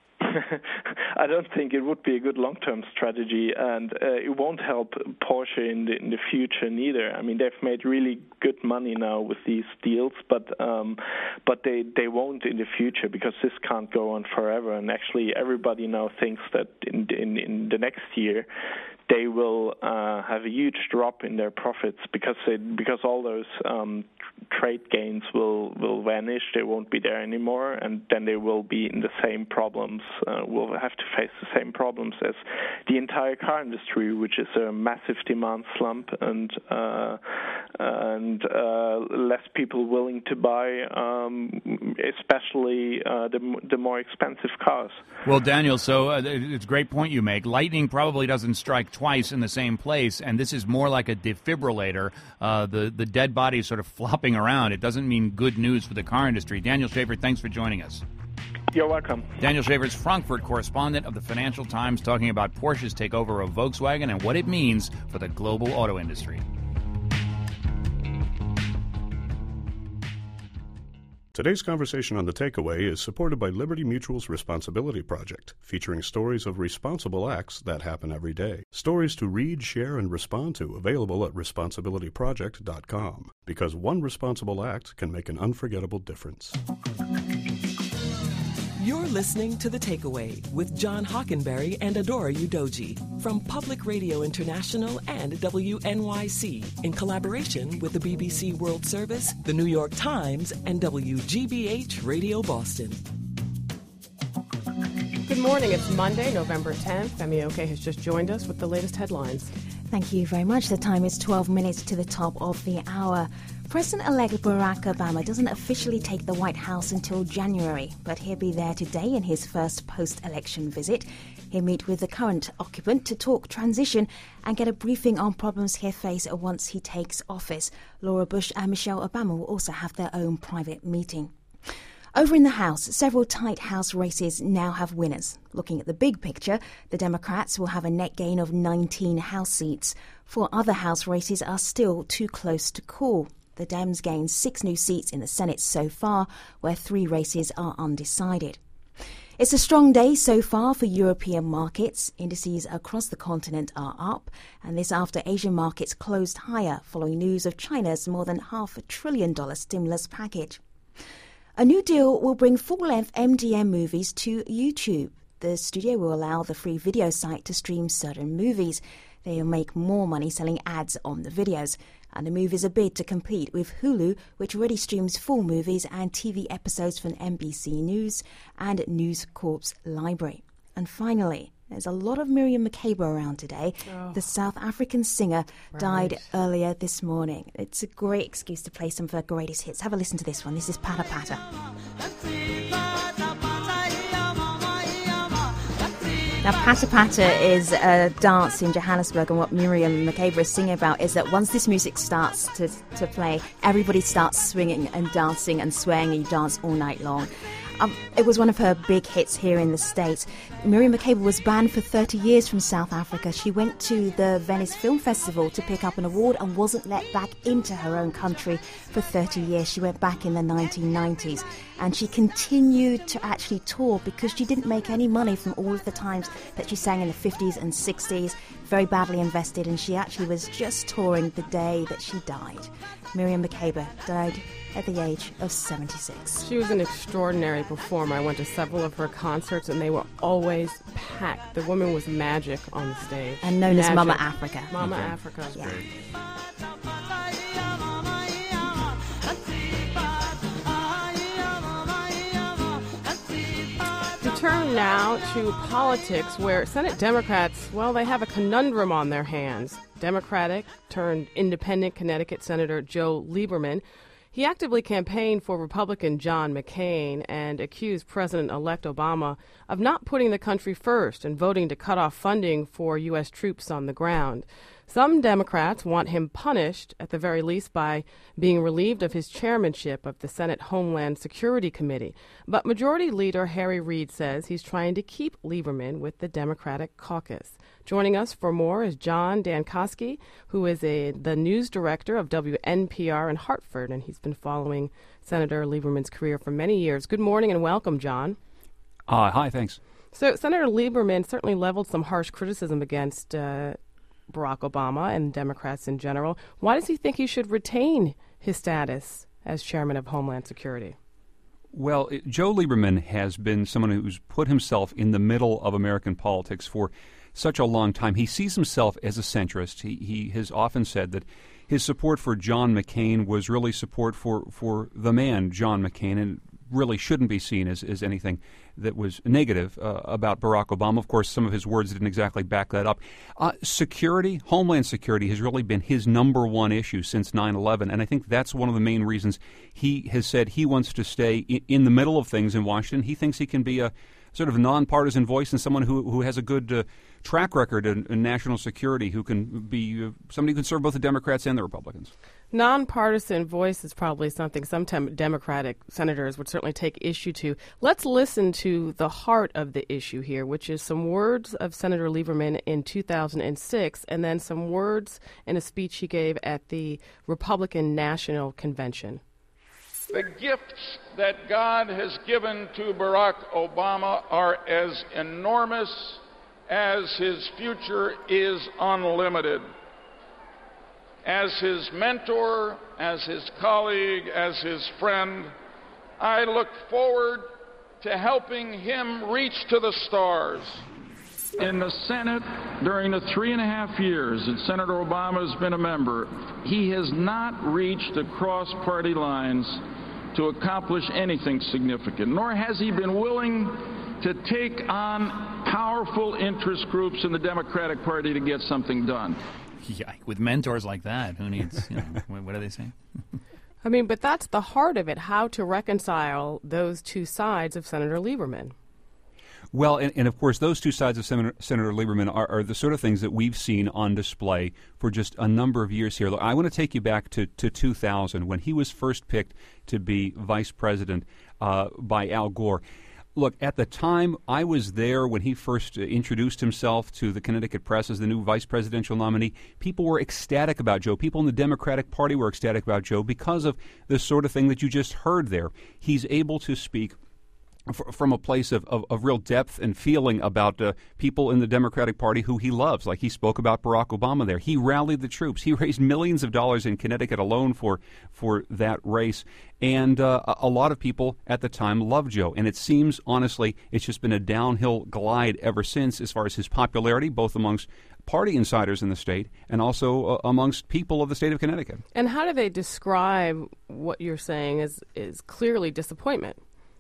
I don't think it would be a good long-term strategy, and uh, it won't help Porsche in the in the future neither. I mean, they've made really good money now with these deals, but um, but they, they won't in the future because this can't go on forever. And actually, everybody now thinks that in in, in the next year they will uh, have a huge drop in their profits because they, because all those um, trade gains will, will vanish. They won't be there anymore, and then they will be in the same problems. Uh, will have to face the same problems as the entire car industry, which is a massive demand slump and uh, and uh, less people willing to buy, um, especially uh, the the more expensive cars. Well, Daniel, so uh, it's a great point you make. Lightning probably doesn't strike twice in the same place, and this is more like a defibrillator. Uh, the the dead body is sort of flopping around. It doesn't mean good news for the car industry. Daniel Schaefer, thanks for joining us. You're welcome. Daniel Schaefer is Frankfurt correspondent of the Financial Times, talking about Porsche's takeover of Volkswagen and what it means for the global auto industry. Today's conversation on The Takeaway is supported by Liberty Mutual's Responsibility Project, featuring stories of responsible acts that happen every day. Stories to read, share, and respond to, available at responsibility project dot com. Because one responsible act can make an unforgettable difference. You're listening to The Takeaway with John Hockenberry and Adora Udoji from Public Radio International and W N Y C in collaboration with the B B C World Service, the New York Times, and W G B H Radio Boston. Good morning. It's Monday, November tenth. Femi Oke has just joined us with the latest headlines. Thank you very much. The time is twelve minutes to the top of the hour. President-elect Barack Obama doesn't officially take the White House until January, but he'll be there today in his first post-election visit. He'll meet with the current occupant to talk transition and get a briefing on problems he'll face once he takes office. Laura Bush and Michelle Obama will also have their own private meeting. Over in the House, several tight House races now have winners. Looking at the big picture, the Democrats will have a net gain of nineteen House seats. Four other House races are still too close to call. The Dems gained six new seats in the Senate so far, where three races are undecided. It's a strong day so far for European markets. Indices across the continent are up, and this after Asian markets closed higher following news of China's more than half a trillion dollar stimulus package. A new deal will bring full-length M D M movies to YouTube. The studio will allow the free video site to stream certain movies. They'll make more money selling ads on the videos. And the move is a bid to compete with Hulu, which already streams full movies and T V episodes from N B C News and News Corp's library. And finally, there's a lot of Miriam Makeba around today. Oh. The South African singer right. died earlier this morning. It's a great excuse to play some of her greatest hits. Have a listen to this one. This is Pata Pata. Now, Pata Pata is a dance in Johannesburg, and what Miriam Makeba is singing about is that once this music starts to, to play, everybody starts swinging and dancing and swaying, and you dance all night long. Um, it was one of her big hits here in the States. Miriam Makeba was banned for thirty years from South Africa. She went to the Venice Film Festival to pick up an award and wasn't let back into her own country for thirty years. She went back in the nineteen nineties, and she continued to actually tour because she didn't make any money from all of the times that she sang in the fifties and sixties, very badly invested, and she actually was just touring the day that she died. Miriam Makeba died at the age of seventy-six. She was an extraordinary performer. I went to several of her concerts, and they were always packed. The woman was magic on the stage. And known magic. as Mama Africa. Mama okay. Africa. Yeah. To turn now to politics, where Senate Democrats, well, they have a conundrum on their hands. Democratic turned independent Connecticut Senator Joe Lieberman. He actively campaigned for Republican John McCain and accused President-elect Obama of not putting the country first and voting to cut off funding for U S troops on the ground. Some Democrats want him punished, at the very least, by being relieved of his chairmanship of the Senate Homeland Security Committee. But Majority Leader Harry Reid says he's trying to keep Lieberman with the Democratic caucus. Joining us for more is John Dankosky, who is a, the news director of W N P R in Hartford, and he's been following Senator Lieberman's career for many years. Good morning and welcome, John. Uh, hi, thanks. So Senator Lieberman certainly leveled some harsh criticism against uh, Barack Obama and Democrats in general. Why does he think he should retain his status as chairman of Homeland Security? Well, it, Joe Lieberman has been someone who's put himself in the middle of American politics for such a long time. He sees himself as a centrist. He, he has often said that his support for John McCain was really support for, for the man, John McCain, and really shouldn't be seen as, as anything that was negative uh, about Barack Obama. Of course, some of his words didn't exactly back that up. Uh, security, Homeland Security, has really been his number one issue since nine eleven, and I think that's one of the main reasons he has said he wants to stay in, in the middle of things in Washington. He thinks he can be a sort of nonpartisan voice and someone who, who has a good uh, track record in, in national security, who can be uh, somebody who can serve both the Democrats and the Republicans. Nonpartisan voice is probably something some Democratic senators would certainly take issue to. Let's listen to the heart of the issue here, which is some words of Senator Lieberman in two thousand six and then some words in a speech he gave at the Republican National Convention. The gifts that God has given to Barack Obama are as enormous as his future is unlimited. As his mentor, as his colleague, as his friend, I look forward to helping him reach to the stars. In the Senate, during the three and a half years that Senator Obama has been a member, he has not reached across party lines to accomplish anything significant, nor has he been willing to take on powerful interest groups in the Democratic Party to get something done. Yeah, with mentors like that, who needs, you know, what do they say? I mean, but that's the heart of it, how to reconcile those two sides of Senator Lieberman. Well, and, and of course, those two sides of Senator, Senator Lieberman are, are the sort of things that we've seen on display for just a number of years here. Look, I want to take you back to, to two thousand, when he was first picked to be vice president uh, by Al Gore. Look, at the time, I was there when he first introduced himself to the Connecticut press as the new vice presidential nominee. People were ecstatic about Joe. People in the Democratic Party were ecstatic about Joe because of the sort of thing that you just heard there. He's able to speak from a place of, of, of real depth and feeling about uh, people in the Democratic Party who he loves. Like he spoke about Barack Obama there. He rallied the troops. He raised millions of dollars in Connecticut alone for for that race. And uh, a lot of people at the time loved Joe. And it seems, honestly, it's just been a downhill glide ever since as far as his popularity, both amongst party insiders in the state and also uh, amongst people of the state of Connecticut. And how do they describe what you're saying as is clearly disappointment?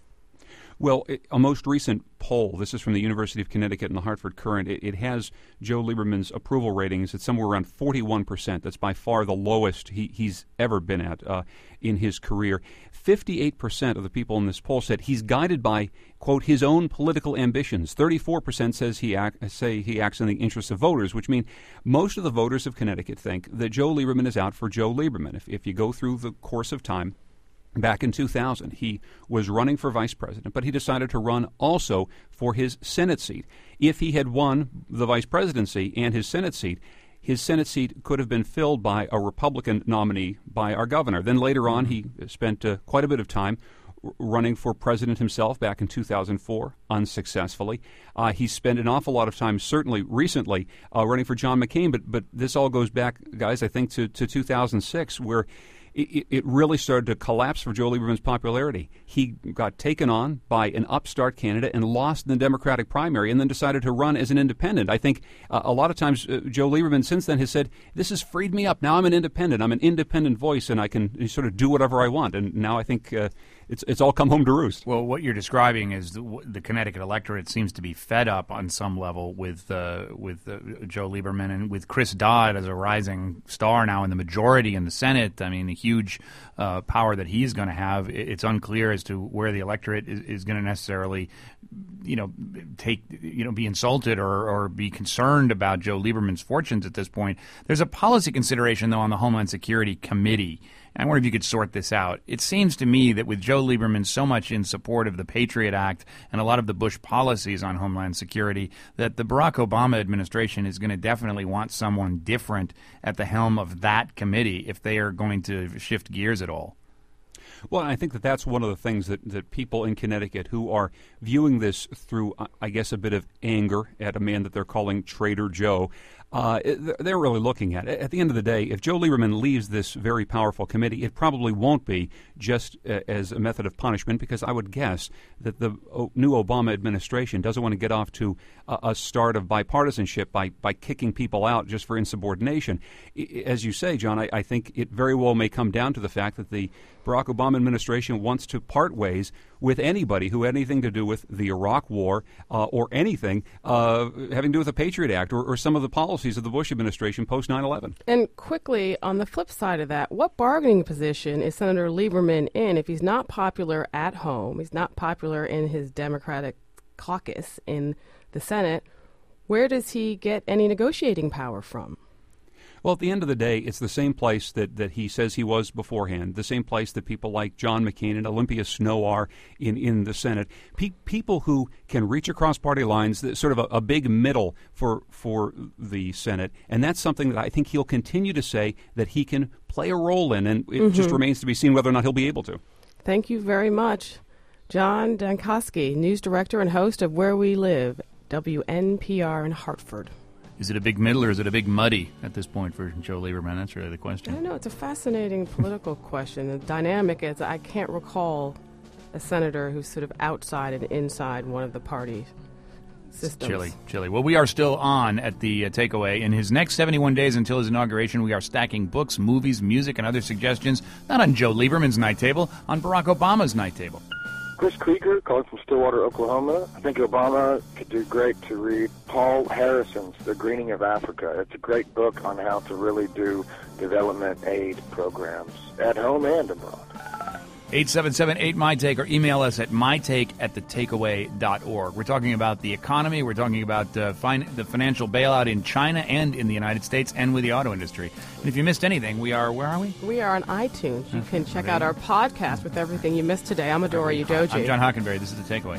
Well, it, a most recent poll, this is from the University of Connecticut and the Hartford Courant, it, it has Joe Lieberman's approval ratings at somewhere around forty-one percent. That's by far the lowest he, he's ever been at uh, in his career. fifty-eight percent of the people in this poll said he's guided by, quote, his own political ambitions. thirty-four percent says he act, say he acts in the interests of voters, which means most of the voters of Connecticut think that Joe Lieberman is out for Joe Lieberman. If, if you go through the course of time, back in two thousand, he was running for vice president, but he decided to run also for his Senate seat. If he had won the vice presidency and his Senate seat, his Senate seat could have been filled by a Republican nominee, by our governor. Then later on, he spent uh, quite a bit of time r- running for president himself back in two thousand four, unsuccessfully. Uh, he spent an awful lot of time, certainly recently, uh, running for John McCain, but but this all goes back, guys, I think, to, to two thousand six, where It, it really started to collapse for Joe Lieberman's popularity. He got taken on by an upstart candidate and lost in the Democratic primary and then decided to run as an independent. I think uh, a lot of times uh, Joe Lieberman since then has said, this has freed me up. Now I'm an independent. I'm an independent voice and I can sort of do whatever I want. And now I think uh, it's it's all come home to roost. Well, what you're describing is the, the Connecticut electorate seems to be fed up on some level with uh, with uh, Joe Lieberman and with Chris Dodd as a rising star now in the majority in the Senate. I mean, the huge uh, power that he's going to have. It's unclear as to where the electorate is, is going to necessarily, you know, take you know be insulted or, or be concerned about Joe Lieberman's fortunes at this point. There's a policy consideration though on the Homeland Security Committee. I wonder if you could sort this out. It seems to me that with Joe Lieberman so much in support of the Patriot Act and a lot of the Bush policies on Homeland Security, that the Barack Obama administration is going to definitely want someone different at the helm of that committee if they are going to shift gears at all. Well, I think that that's one of the things that, that people in Connecticut who are viewing this through, I guess, a bit of anger at a man that they're calling Trader Joe, uh, they're really looking at. At the end of the day, if Joe Lieberman leaves this very powerful committee, it probably won't be just uh, as a method of punishment, because I would guess that the o- new Obama administration doesn't want to get off to a, a start of bipartisanship by, by kicking people out just for insubordination. I, as you say, John, I, I think it very well may come down to the fact that the Barack Obama administration wants to part ways with anybody who had anything to do with the Iraq War uh, or anything uh, having to do with the Patriot Act or, or some of the policies of the Bush administration post nine eleven. And quickly, on the flip side of that, what bargaining position is Senator Lieberman in if he's not popular at home, he's not popular in his Democratic caucus in the Senate? Where does he get any negotiating power from? Well, at the end of the day, it's the same place that, that he says he was beforehand, the same place that people like John McCain and Olympia Snowe are in, in the Senate. Pe- people who can reach across party lines, sort of a, a big middle for, for the Senate. And that's something that I think he'll continue to say that he can play a role in, and it mm-hmm. just remains to be seen whether or not he'll be able to. Thank you very much. John Dankosky, news director and host of Where We Live, W N P R in Hartford. Is it a big middle or is it a big muddy at this point for Joe Lieberman? That's really the question. I don't know. It's a fascinating political question. The dynamic is I can't recall a senator who's sort of outside and inside one of the party systems. Chilly, chilly. Well, we are still on at the uh, Takeaway. In his next seventy-one days until his inauguration, we are stacking books, movies, music, and other suggestions, not on Joe Lieberman's night table, on Barack Obama's night table. Chris Krieger, calling from Stillwater, Oklahoma. I think Obama could do great to read Paul Harrison's The Greening of Africa. It's a great book on how to really do development aid programs at home and abroad. eight seven seven eight my take or email us at mytake at the takeaway dot org. We're talking about the economy. We're talking about uh, fin- the financial bailout in China and in the United States and with the auto industry. And if you missed anything, we are, where are we? We are on iTunes. You can check out our podcast with everything you missed today. I'm Adora Udoji. I'm John Hockenberry. This is The Takeaway.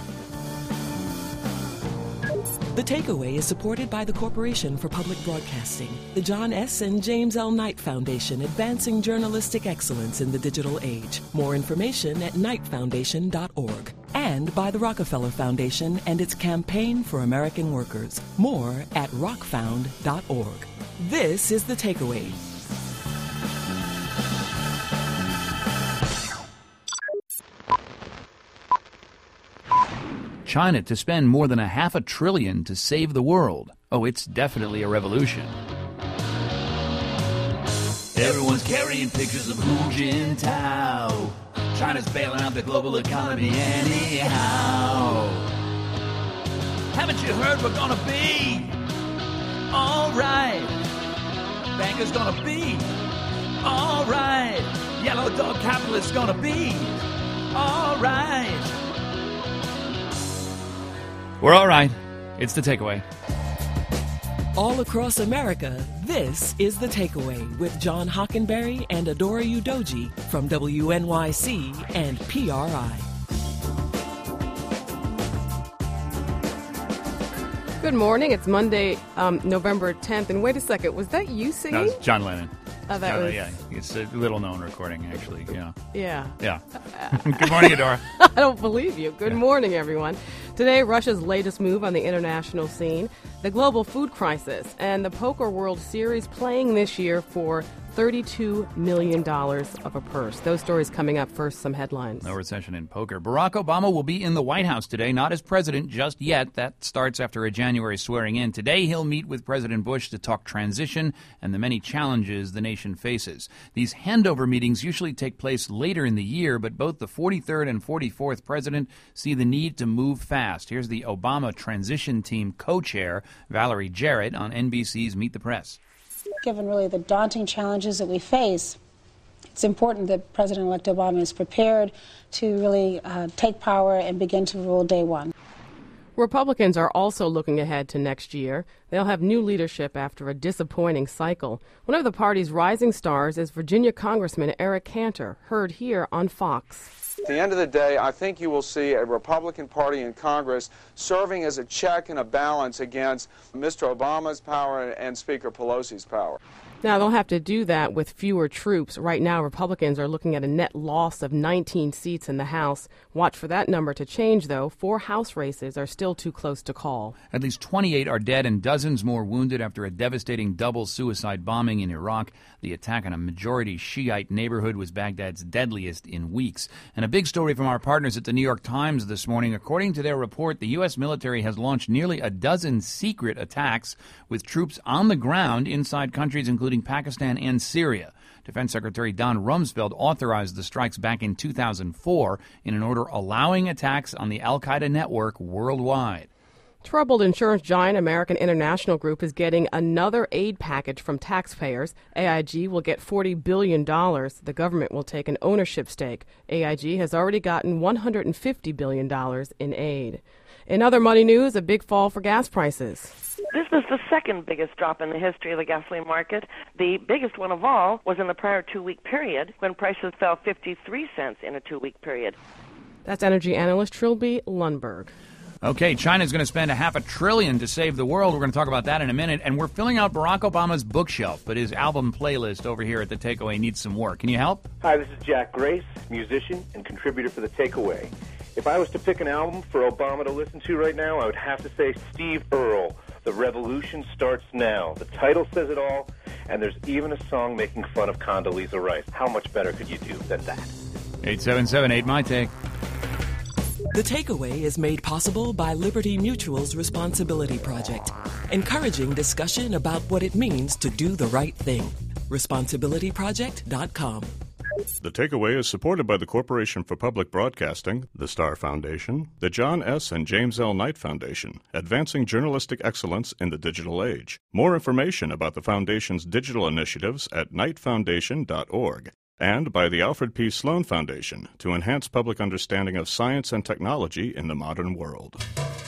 The Takeaway is supported by the Corporation for Public Broadcasting, the John S. and James L. Knight Foundation, advancing journalistic excellence in the digital age. More information at knight foundation dot org. And and by the Rockefeller Foundation and its Campaign for American Workers. More at rock found dot org. This is The Takeaway. China to spend more than a half a trillion to save the world. Oh, it's definitely a revolution. Everyone's carrying pictures of Hu Jintao. China's bailing out the global economy anyhow. Haven't you heard we're gonna be all right? Bankers gonna be all right. Yellow dog capitalists gonna be all right. We're all right. It's The Takeaway. All across America, this is The Takeaway with John Hockenberry and Adora Udoji from W N Y C and P R I. Good morning. It's Monday, um, November tenth. And wait a second, was that you singing? That was John Lennon. Oh, that uh, was... Yeah, it's a little-known recording, actually. Yeah. Yeah. Yeah. Good morning, Adora. I don't believe you. Good yeah. morning, everyone. Today, Russia's latest move on the international scene, the global food crisis, and the Poker World Series playing this year for thirty-two million dollars of a purse. Those stories coming up. First, some headlines. No recession in poker. Barack Obama will be in the White House today, not as president just yet. That starts after a January swearing in. Today, he'll meet with President Bush to talk transition and the many challenges the nation faces. These handover meetings usually take place later in the year, but both the forty-third and forty-fourth president see the need to move fast. Here's the Obama transition team co-chair, Valerie Jarrett, on N B C's Meet the Press. Given really the daunting challenges that we face, it's important that President-elect Obama is prepared to really uh, take power and begin to rule day one. Republicans are also looking ahead to next year. They'll have new leadership after a disappointing cycle. One of the party's rising stars is Virginia Congressman Eric Cantor, heard here on Fox. At the end of the day, I think you will see a Republican Party in Congress serving as a check and a balance against Mister Obama's power and Speaker Pelosi's power. Now, they'll have to do that with fewer troops. Right now, Republicans are looking at a net loss of nineteen seats in the House. Watch for that number to change, though. Four House races are still too close to call. At least twenty-eight are dead and dozens more wounded after a devastating double suicide bombing in Iraq. The attack on a majority Shiite neighborhood was Baghdad's deadliest in weeks. And a big story from our partners at the New York Times this morning. According to their report, the U S military has launched nearly a dozen secret attacks with troops on the ground inside countries including including Pakistan and Syria. Defense Secretary Don Rumsfeld authorized the strikes back in two thousand four in an order allowing attacks on the al-Qaeda network worldwide. Troubled insurance giant American International Group is getting another aid package from taxpayers. A I G will get forty billion dollars. The government will take an ownership stake. A I G has already gotten one hundred fifty billion dollars in aid. In other money news, a big fall for gas prices. This was the second biggest drop in the history of the gasoline market. The biggest one of all was in the prior two-week period when prices fell fifty-three cents in a two-week period. That's energy analyst Trilby Lundberg. Okay, China's going to spend a half a trillion to save the world. We're going to talk about that in a minute. And we're filling out Barack Obama's bookshelf, but his album playlist over here at The Takeaway needs some work. Can you help? Hi, this is Jack Grace, musician and contributor for The Takeaway. If I was to pick an album for Obama to listen to right now, I would have to say Steve Earle, The Revolution Starts Now. The title says it all, and there's even a song making fun of Condoleezza Rice. How much better could you do than that? eight seven seven eight, my take. The Takeaway is made possible by Liberty Mutual's Responsibility Project, encouraging discussion about what it means to do the right thing. responsibility project dot com. The Takeaway is supported by the Corporation for Public Broadcasting, the Star Foundation, the John S. and James L. Knight Foundation, advancing journalistic excellence in the digital age. More information about the Foundation's digital initiatives at knight foundation dot org. And by the Alfred P. Sloan Foundation to enhance public understanding of science and technology in the modern world.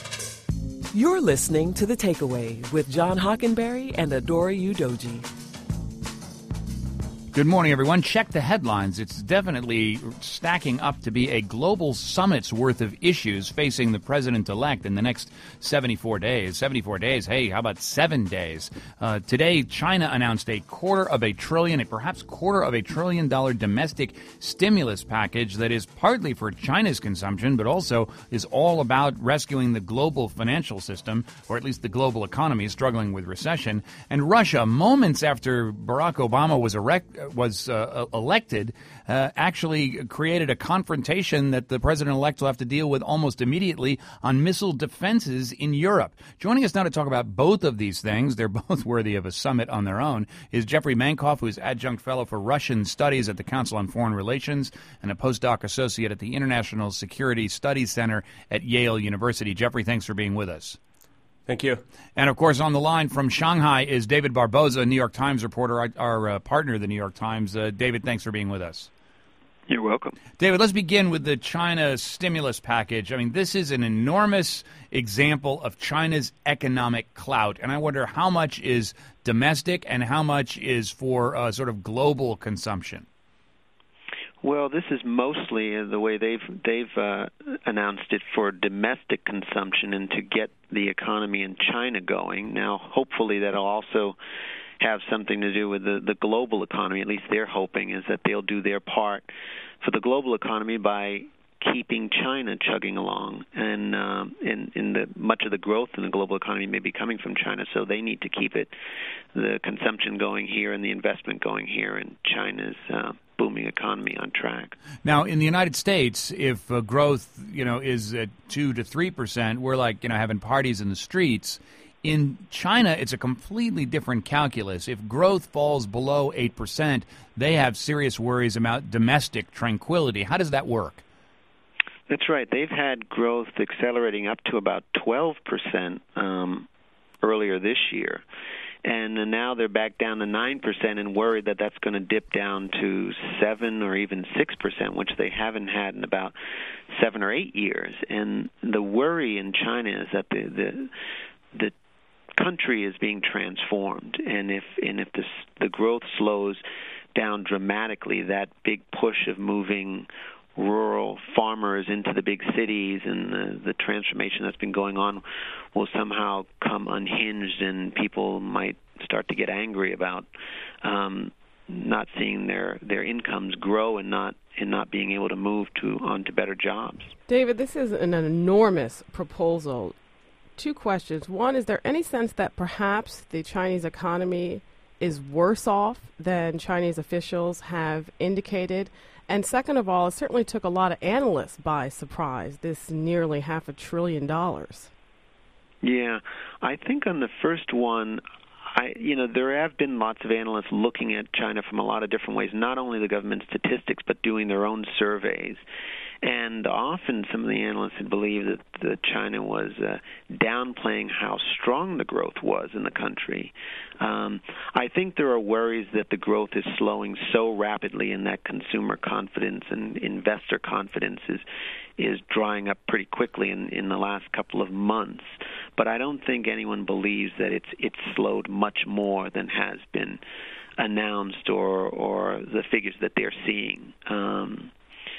You're listening to The Takeaway with John Hockenberry and Adora Udoji. Good morning, everyone. Check the headlines. It's definitely stacking up to be a global summit's worth of issues facing the president-elect in the next seventy-four days. seventy-four days, hey, how about seven days? Uh, today, China announced a quarter of a trillion, a perhaps quarter of a trillion dollar domestic stimulus package that is partly for China's consumption, but also is all about rescuing the global financial system, or at least the global economy struggling with recession. And Russia, moments after Barack Obama was erect, was uh, elected, uh, actually created a confrontation that the president-elect will have to deal with almost immediately on missile defenses in Europe. Joining us now to talk about both of these things, they're both worthy of a summit on their own, is Jeffrey Mankoff, who is adjunct fellow for Russian Studies at the Council on Foreign Relations and a postdoc associate at the International Security Studies Center at Yale University. Jeffrey, thanks for being with us. Thank you. And, of course, on the line from Shanghai is David Barboza, New York Times reporter, our, our uh, partner of the New York Times. Uh, David, thanks for being with us. You're welcome. David, let's begin with the China stimulus package. I mean, this is an enormous example of China's economic clout, and I wonder how much is domestic and how much is for uh, sort of global consumption. Well, this is mostly uh, the way they've they've uh, announced it for domestic consumption and to get the economy in China going. Now, hopefully, that'll also have something to do with the, the global economy. At least they're hoping is that they'll do their part for the global economy by keeping China chugging along, and um, in, in the much of the growth in the global economy may be coming from China, so they need to keep it, the consumption going here and the investment going here, and China's uh, booming economy on track. Now, in the United States, if uh, growth, you know, is at two to three percent, we're like, you know, having parties in the streets. In China, it's a completely different calculus. If growth falls below eight percent, they have serious worries about domestic tranquility. How does that work? That's right. They've had growth accelerating up to about twelve percent um, earlier this year. And now they're back down to nine percent and worried that that's going to dip down to seven or even six percent, which they haven't had in about seven or eight years. And the worry in China is that the the, the country is being transformed. And if, and if this, the growth slows down dramatically, that big push of moving rural farmers into the big cities and the, the transformation that's been going on will somehow come unhinged, and people might start to get angry about um, not seeing their, their incomes grow and not and not being able to move to on to better jobs. David, this is an enormous proposal. Two questions. One, is there any sense that perhaps the Chinese economy is worse off than Chinese officials have indicated? And second of all, it certainly took a lot of analysts by surprise, this nearly half a trillion dollars. Yeah, I think on the first one, I, you know, there have been lots of analysts looking at China from a lot of different ways, not only the government statistics, but doing their own surveys. And often some of the analysts had believed that, that China was uh, downplaying how strong the growth was in the country. Um, I think there are worries that the growth is slowing so rapidly and that consumer confidence and investor confidence is, is drying up pretty quickly in, in the last couple of months. But I don't think anyone believes that it's it's slowed much more than has been announced or, or the figures that they're seeing. Um,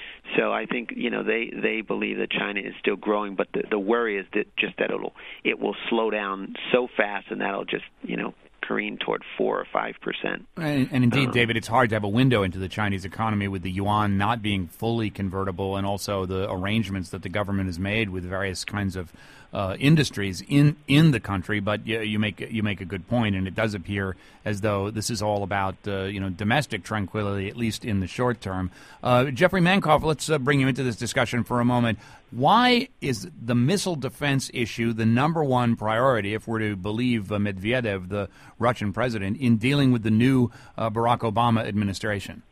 So I think, you know, they, they believe that China is still growing, but the, the worry is that just that it'll it will slow down so fast, and that'll just, you know, careen toward four or five percent. And, and indeed, um, David, it's hard to have a window into the Chinese economy with the yuan not being fully convertible, and also the arrangements that the government has made with various kinds of uh, industries in, in the country. But you, you make you make a good point, and it does appear as though this is all about uh, you know domestic tranquility, at least in the short term. Uh, Jeffrey Mankoff, let's uh, bring you into this discussion for a moment. Why is the missile defense issue the number one priority, if we're to believe uh, Medvedev, the Russian president, in dealing with the new uh, Barack Obama administration?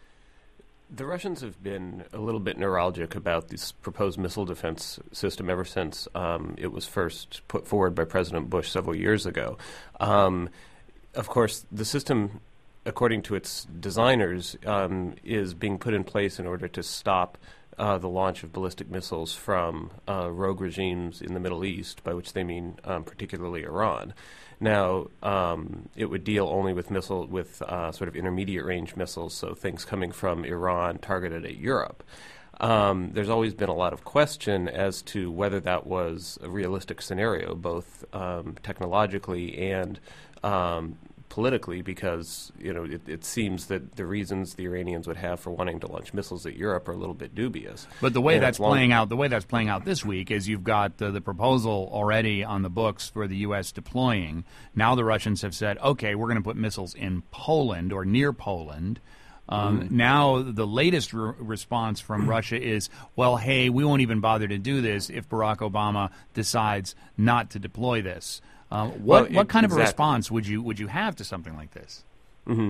The Russians have been a little bit neuralgic about this proposed missile defense system ever since um, it was first put forward by President Bush several years ago. Um, of course, the system according to its designers, um, is being put in place in order to stop uh, the launch of ballistic missiles from uh, rogue regimes in the Middle East, by which they mean um, particularly Iran. Now, um, it would deal only with missile with uh, sort of intermediate range missiles, so things coming from Iran targeted at Europe. Um, there's always been a lot of question as to whether that was a realistic scenario, both um, technologically and um, politically, because you know it, it seems that the reasons the Iranians would have for wanting to launch missiles at Europe are a little bit dubious. But the way and that's playing out, the way that's playing out this week is you've got uh, the proposal already on the books for the U S deploying. Now the Russians have said, okay, we're going to put missiles in Poland or near Poland. Um, mm. Now, the latest re- response from Russia is, well, hey, we won't even bother to do this if Barack Obama decides not to deploy this. Um, what well, what kind exactly. of a response would you would you have to something like this? Mm-hmm.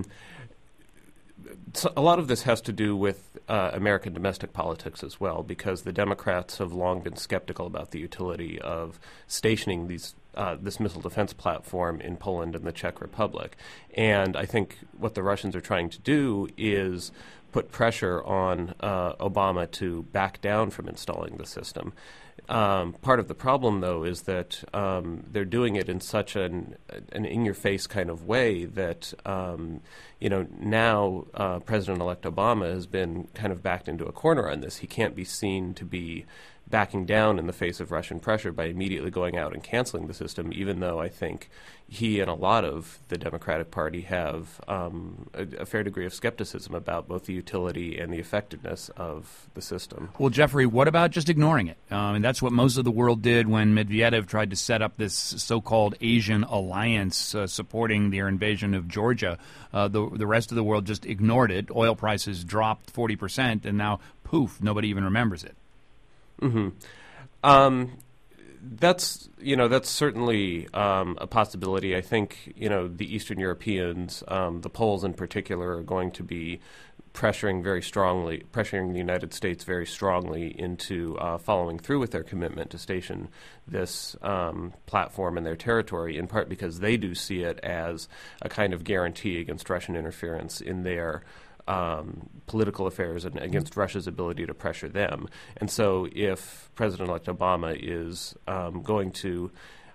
So a lot of this has to do with uh, American domestic politics as well, because the Democrats have long been skeptical about the utility of stationing these uh, this missile defense platform in Poland and the Czech Republic. And I think what the Russians are trying to do is put pressure on uh, Obama to back down from installing the system. Um, part of the problem, though, is that um, they're doing it in such an, an in-your-face kind of way that, um, you know, now uh, President-elect Obama has been kind of backed into a corner on this. He can't be seen to be backing down in the face of Russian pressure by immediately going out and canceling the system, even though I think he and a lot of the Democratic Party have um, a, a fair degree of skepticism about both the utility and the effectiveness of the system. Well, Jeffrey, what about just ignoring it? Um, and that's what most of the world did when Medvedev tried to set up this so-called Asian alliance uh, supporting their invasion of Georgia. Uh, the, the rest of the world just ignored it. Oil prices dropped forty percent, and now, poof, nobody even remembers it. Mm-hmm. Um, that's you know that's certainly um, a possibility. I think you know the Eastern Europeans, um, the Poles in particular, are going to be pressuring very strongly, pressuring the United States very strongly into uh, following through with their commitment to station this um, platform in their territory. In part because they do see it as a kind of guarantee against Russian interference in their Um, political affairs and against Russia's ability to pressure them. And so if President-elect Obama is um, going to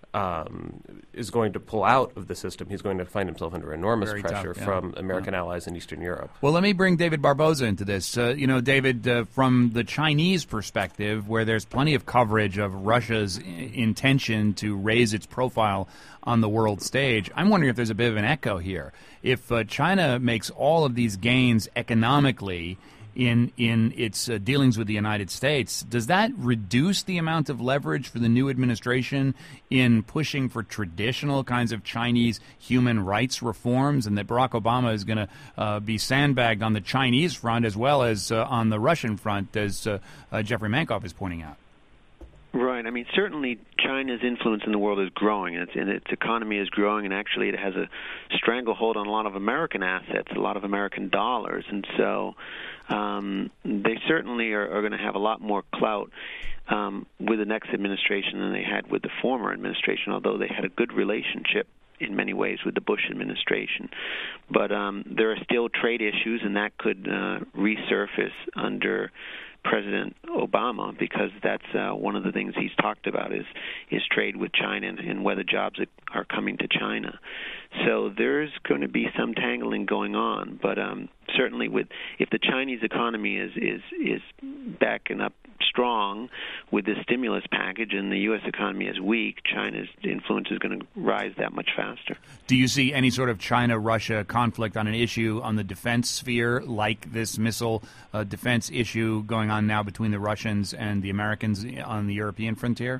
um, is going to pull out of the system, he's going to find himself under enormous Very pressure tough, yeah. from American Yeah. allies in Eastern Europe. Well, let me bring David Barboza into this. Uh, you know, David, uh, from the Chinese perspective, where there's plenty of coverage of Russia's I- intention to raise its profile on the world stage, I'm wondering if there's a bit of an echo here. If uh, China makes all of these gains economically in in its uh, dealings with the United States, does that reduce the amount of leverage for the new administration in pushing for traditional kinds of Chinese human rights reforms, and that Barack Obama is going to uh, be sandbagged on the Chinese front as well as uh, on the Russian front, as uh, uh, Jeffrey Mankoff is pointing out? Right. I mean, certainly China's influence in the world is growing, and its, and its economy is growing, and actually it has a stranglehold on a lot of American assets, a lot of American dollars, and so um, they certainly are, are going to have a lot more clout um, with the next administration than they had with the former administration, although they had a good relationship in many ways with the Bush administration. But um, there are still trade issues, and that could uh, resurface under President Obama, because that's uh, one of the things he's talked about is is trade with China and, and whether jobs are coming to China. So there's going to be some tangling going on, but um, certainly with if the Chinese economy is is is backing up strong with this stimulus package and the U S economy is weak, China's influence is going to rise that much faster. Do you see any sort of China-Russia conflict on an issue on the defense sphere, like this missile uh, defense issue going on now between the Russians and the Americans on the European frontier?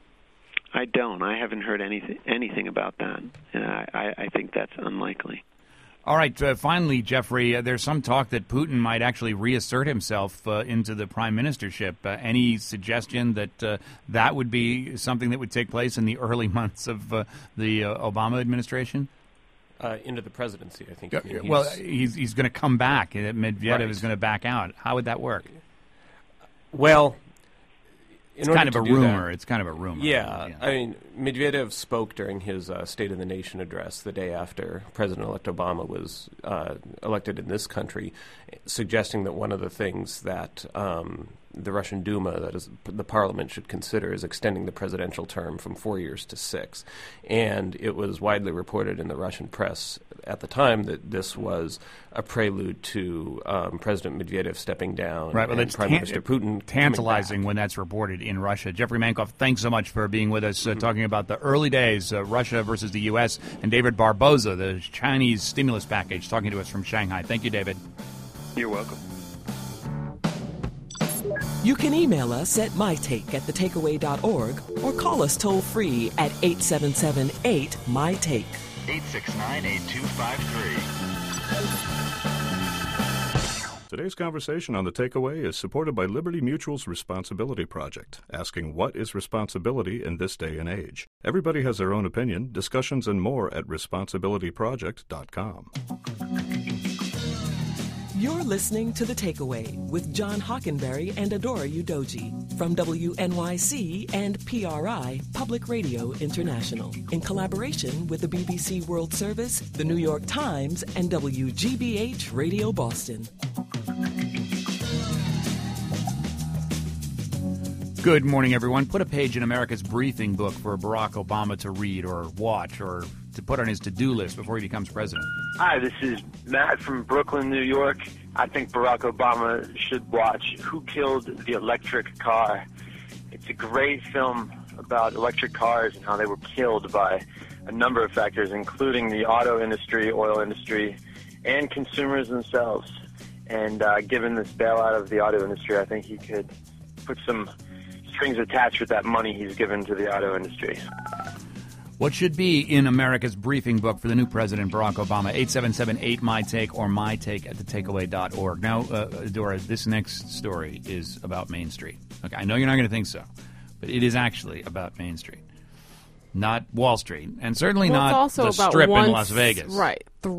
I don't. I haven't heard anything anything about that, and I, I think that's unlikely. All right. Uh, finally, Jeffrey, uh, there's some talk that Putin might actually reassert himself uh, into the prime ministership. Uh, any suggestion that uh, that would be something that would take place in the early months of uh, the uh, Obama administration? Uh, into the presidency, I think. Uh, He's, well, he's he's going to come back. Medvedev right. is going to back out. How would that work? Well, It's kind of a rumor. It's kind of a rumor. Yeah. yeah. I mean, Medvedev spoke during his uh, State of the Nation address the day after President-elect Obama was uh, elected in this country, suggesting that one of the things that um, the Russian Duma, that is the parliament, should consider is extending the presidential term from four years to six. And it was widely reported in the Russian press at the time that this was a prelude to um, President Medvedev stepping down right, well, and it's Prime tan- Minister Putin tantalizing when that's reported in Russia. Jeffrey Mankoff, thanks so much for being with us, uh, Mm-hmm. talking about the early days, uh, Russia versus the U S, and David Barboza, the Chinese stimulus package, talking to us from Shanghai. Thank you, David. You're welcome. You can email us at mytake at the takeaway dot org or call us toll-free at eight seven seven eight M Y take. eight six nine, eight two five three. Today's conversation on The Takeaway is supported by Liberty Mutual's Responsibility Project, asking what is responsibility in this day and age. Everybody has their own opinion. Discussions and more at responsibility project dot com. You're listening to The Takeaway with John Hockenberry and Adora Udoji from W N Y C and P R I, Public Radio International, in collaboration with the B B C World Service, the New York Times, and W G B H Radio Boston. Good morning, everyone. Put a page in America's briefing book for Barack Obama to read or watch or to put on his to-do list before he becomes president. Hi, this is Matt from Brooklyn, New York. I think Barack Obama should watch Who Killed the Electric Car. It's a great film about electric cars and how they were killed by a number of factors, including the auto industry, oil industry, and consumers themselves. And uh, given this bailout of the auto industry, I think he could put some strings attached with that money he's given to the auto industry. What should be in America's briefing book for the new president, Barack Obama? eight seven seven eight M Y take or mytake at the takeaway dot org. Now, uh, Dora, this next story is about Main Street. Okay, I know you're not going to think so, but it is actually about Main Street, not Wall Street, and certainly well, not it's also the about Strip once, in Las Vegas. Right,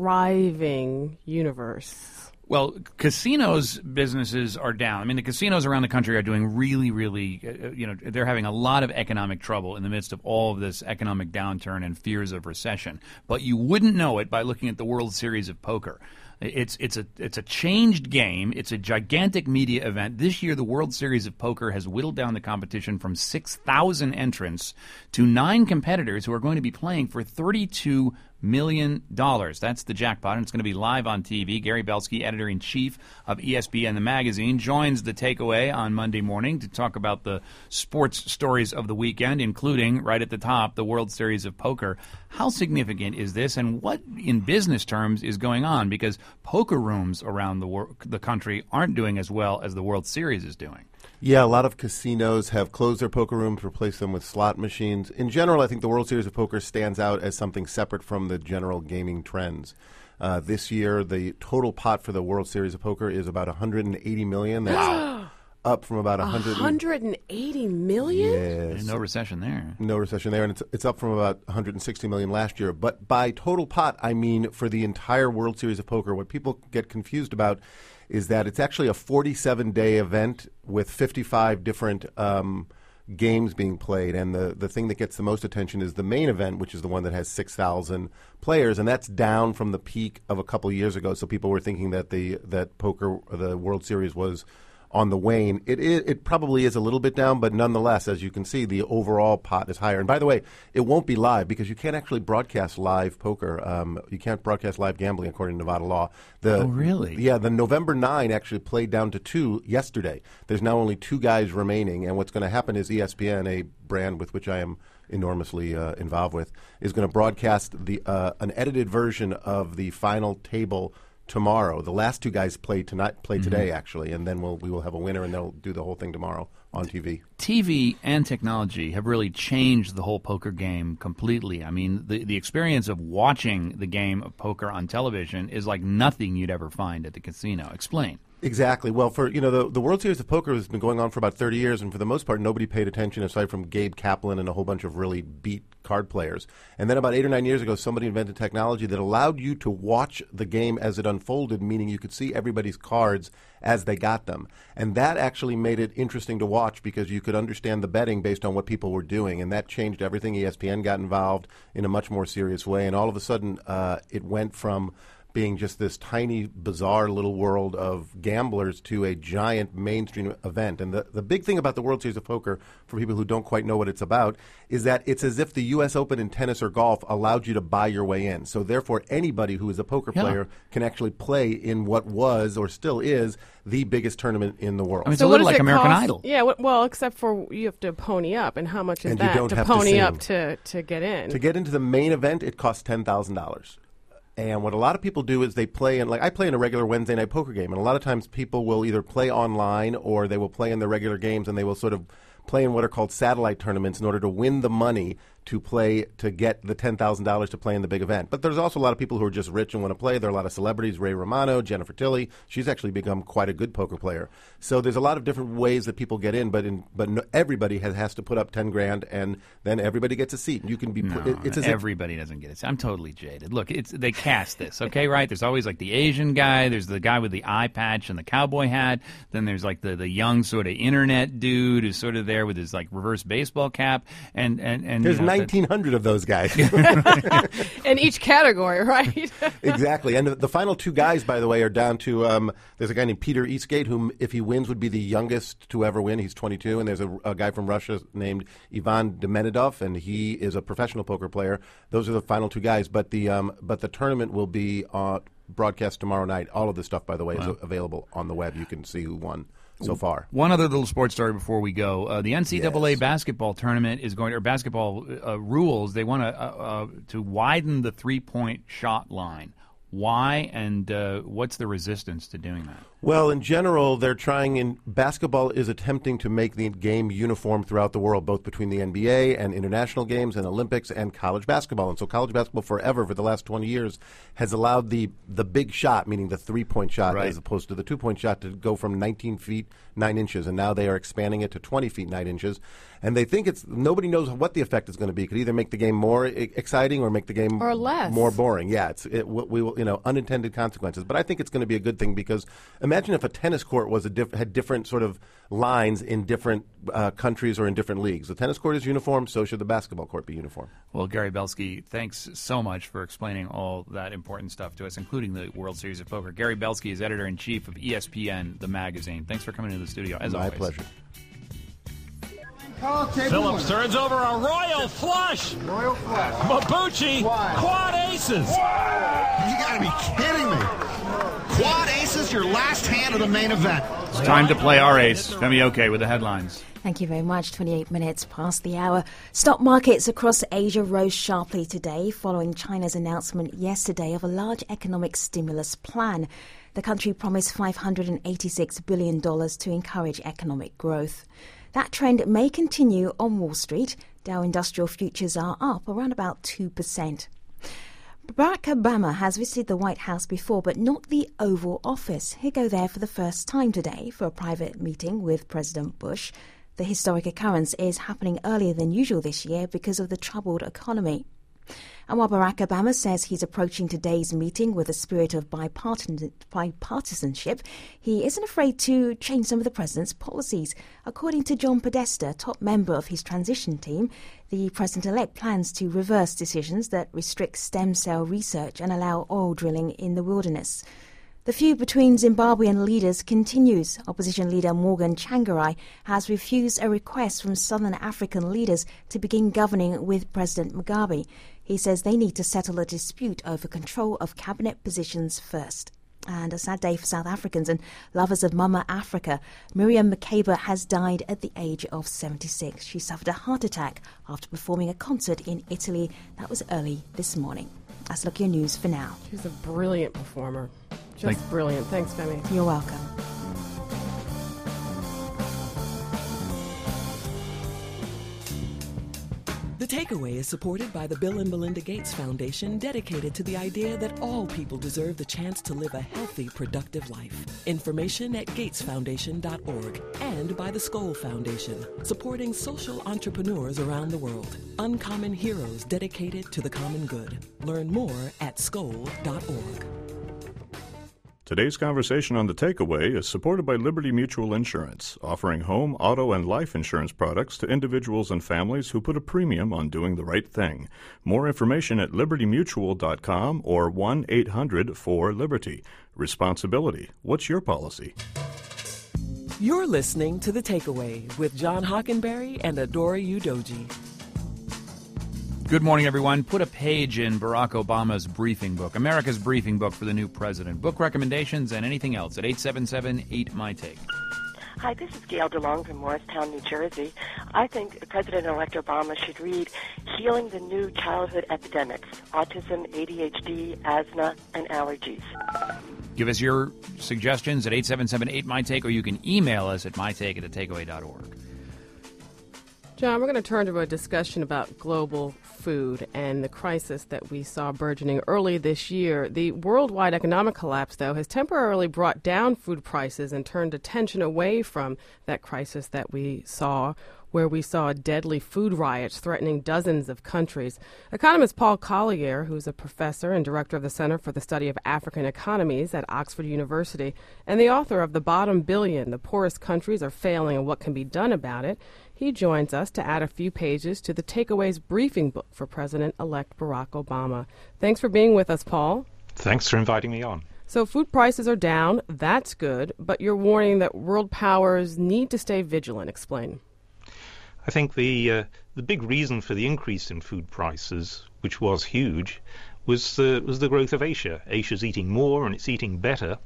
thriving universe. Well, casinos businesses are down. I mean, the casinos around the country are doing really, really, uh, you know, they're having a lot of economic trouble in the midst of all of this economic downturn and fears of recession. But you wouldn't know it by looking at the World Series of Poker. It's it's a it's a changed game. It's a gigantic media event. This year, the World Series of Poker has whittled down the competition from six thousand entrants to nine competitors who are going to be playing for thirty-two million dollars. That's the jackpot, and it's going to be live on T V. Gary Belsky, editor-in-chief of E S P N The Magazine, joins The Takeaway on Monday morning to talk about the sports stories of the weekend, including, right at the top, the World Series of Poker. How significant is this, and what, in business terms, is going on? Because poker rooms around the, wor- the country aren't doing as well as the World Series is doing. Yeah, a lot of casinos have closed their poker rooms, replaced them with slot machines. In general, I think the World Series of Poker stands out as something separate from the general gaming trends. Uh, this year, the total pot for the World Series of Poker is about one hundred eighty million dollars. That's up from about one hundred. one hundred eighty million dollars? Yes. No recession there. No recession there, and it's it's up from about one hundred sixty million dollars last year. But by total pot, I mean for the entire World Series of Poker. What people get confused about is that it's actually a forty-seven day event with fifty-five different um, games being played. And the, the thing that gets the most attention is the main event, which is the one that has six thousand players. And that's down from the peak of a couple of years ago. So people were thinking that the that poker, the World Series was on the wane. It, it it probably is a little bit down, but nonetheless, as you can see, the overall pot is higher. And by the way, it won't be live because you can't actually broadcast live poker. Um, you can't broadcast live gambling according to Nevada law. The, oh, really? Yeah, the November ninth actually played down to two yesterday. There's now only two guys remaining, and what's going to happen is E S P N, a brand with which I am enormously uh, involved with, is going to broadcast the uh, an edited version of the final table tomorrow. The last two guys play tonight, play today, mm-hmm. actually, and then we'll we will have a winner, and they'll do the whole thing tomorrow on T V. T V and technology have really changed the whole poker game completely. I mean, the the experience of watching the game of poker on television is like nothing you'd ever find at the casino. Explain. Exactly. Well, for you know, the the World Series of Poker has been going on for about thirty years, and for the most part, nobody paid attention aside from Gabe Kaplan and a whole bunch of really beat card players. And then about eight or nine years ago, somebody invented technology that allowed you to watch the game as it unfolded, meaning you could see everybody's cards as they got them. And that actually made it interesting to watch because you could understand the betting based on what people were doing, and that changed everything. E S P N got involved in a much more serious way, and all of a sudden, uh, it went from being just this tiny, bizarre little world of gamblers to a giant mainstream event. And the, the big thing about the World Series of Poker, for people who don't quite know what it's about, is that it's as if the U S Open in tennis or golf allowed you to buy your way in. So therefore, anybody who is a poker Yeah. player can actually play in what was, or still is, the biggest tournament in the world. I mean, it's a little what does like it American cost? Idol. Yeah, w- well, except for you have to pony up, and how much is And you that don't to have to pony sing. up to, to get in? To get into the main event, it costs ten thousand dollars. And what a lot of people do is they play in, like I play in a regular Wednesday night poker game, and a lot of times people will either play online or they will play in their regular games, and they will sort of play in what are called satellite tournaments in order to win the money to play, to get the ten thousand dollars to play in the big event. But there's also a lot of people who are just rich and want to play. There are a lot of celebrities, Ray Romano, Jennifer Tilly. She's actually become quite a good poker player. So there's a lot of different ways that people get in, but in, but no, everybody has, has to put up ten grand, and then everybody gets a seat. You can be No, put, it, it's as if- everybody doesn't get it. I'm totally jaded. Look, it's they cast this, okay, right? There's always like the Asian guy. There's the guy with the eye patch and the cowboy hat. Then there's like the, the young sort of internet dude who's sort of there with his like reverse baseball cap. And and, and There's you know, nineteen hundred of those guys. In each category, right? Exactly. And the, the final two guys, by the way, are down to um, there's a guy named Peter Eastgate, whom, if he wins, would be the youngest to ever win. He's twenty-two. And there's a, a guy from Russia named Ivan Demidov, and he is a professional poker player. Those are the final two guys. But the um, but the tournament will be uh, broadcast tomorrow night. All of this stuff, by the way, Wow. is available on the web. You can see who won so far. One other little sports story before we go: uh, the N C double A basketball tournament is going, or basketball uh, rules. They want to uh, uh, to widen the three-point shot line. Why, and uh, what's the resistance to doing that? Well, in general, they're trying in basketball is attempting to make the game uniform throughout the world, both between the N B A and international games and Olympics and college basketball. And so college basketball forever, for the last twenty years, has allowed the the big shot, meaning the three-point shot, Right. as opposed to the two-point shot, to go from nineteen feet, nine inches. And now they are expanding it to twenty feet, nine inches. And they think it's, nobody knows what the effect is going to be. It could either make the game more e- exciting or make the game Or less. more boring. Yeah, it's it, we will, you know, unintended consequences. But I think it's going to be a good thing, because imagine if a tennis court was a diff- had different sort of lines in different uh, countries or in different leagues. The tennis court is uniform, so should the basketball court be uniform. Well, Gary Belsky, thanks so much for explaining all that important stuff to us, including the World Series of Poker. Gary Belsky is editor-in-chief of E S P N, the magazine. Thanks for coming to the studio, as My always. pleasure. Phillips turns over a royal flush. Royal flush. Mabuchi, quad aces. You gotta be kidding me. Quad aces, your last hand of the main event. It's time to play our ace. Femi Oke with the headlines. Thank you very much. twenty-eight minutes past the hour. Stock markets across Asia rose sharply today following China's announcement yesterday of a large economic stimulus plan. The country promised five hundred eighty-six billion dollars to encourage economic growth. That trend may continue on Wall Street. Dow Industrial Futures are up around about two percent. Barack Obama has visited the White House before, but not the Oval Office. He'll go there for the first time today for a private meeting with President Bush. The historic occurrence is happening earlier than usual this year because of the troubled economy. And while Barack Obama says he's approaching today's meeting with a spirit of bipartisan, bipartisanship, he isn't afraid to change some of the president's policies. According to John Podesta, top member of his transition team, the president-elect plans to reverse decisions that restrict stem cell research and allow oil drilling in the wilderness. The feud between Zimbabwean leaders continues. Opposition leader Morgan Tsvangirai has refused a request from Southern African leaders to begin governing with President Mugabe. He says they need to settle a dispute over control of cabinet positions first. And a sad day for South Africans and lovers of Mama Africa. Miriam Makeba has died at the age of seventy-six. She suffered a heart attack after performing a concert in Italy. That was early this morning. That's Look Your News for now. She's a brilliant performer. Just Thank- brilliant. Thanks, Femi. You're welcome. The The Takeaway is supported by the Bill and Melinda Gates Foundation, dedicated to the idea that all people deserve the chance to live a healthy, productive life. Information at gates foundation dot org. And by the Skoll Foundation, supporting social entrepreneurs around the world. Uncommon heroes dedicated to the common good. Learn more at skoll dot org. Today's conversation on The Takeaway is supported by Liberty Mutual Insurance, offering home, auto, and life insurance products to individuals and families who put a premium on doing the right thing. More information at liberty mutual dot com or one eight hundred four liberty. Responsibility. What's your policy? You're listening to The Takeaway with John Hockenberry and Adora Udoji. Good morning, everyone. Put a page in Barack Obama's briefing book, America's briefing book for the new president. Book recommendations and anything else at eight seven seven, eight, M Y T A K E. Hi, this is Gail DeLong from Morristown, New Jersey. I think President-elect Obama should read Healing the New Childhood Epidemics, Autism, A D H D, Asthma, and Allergies. Give us your suggestions at eight seven seven, eight, M Y T A K E, or you can email us at my take at the takeaway dot org. John, we're going to turn to a discussion about global food and the crisis that we saw burgeoning early this year. The worldwide economic collapse, though, has temporarily brought down food prices and turned attention away from that crisis that we saw, where we saw deadly food riots threatening dozens of countries. Economist Paul Collier, who's a professor and director of the Center for the Study of African Economies at Oxford University, and the author of The Bottom Billion, The Poorest Countries Are Failing and What Can Be Done About It, he joins us to add a few pages to the Takeaway's briefing book for President-elect Barack Obama. Thanks for being with us, Paul. Thanks for inviting me on. So food prices are down. That's good. But you're warning that world powers need to stay vigilant. Explain. I think the uh, the big reason for the increase in food prices, which was huge, was the, was the growth of Asia. Asia's eating more and it's eating better.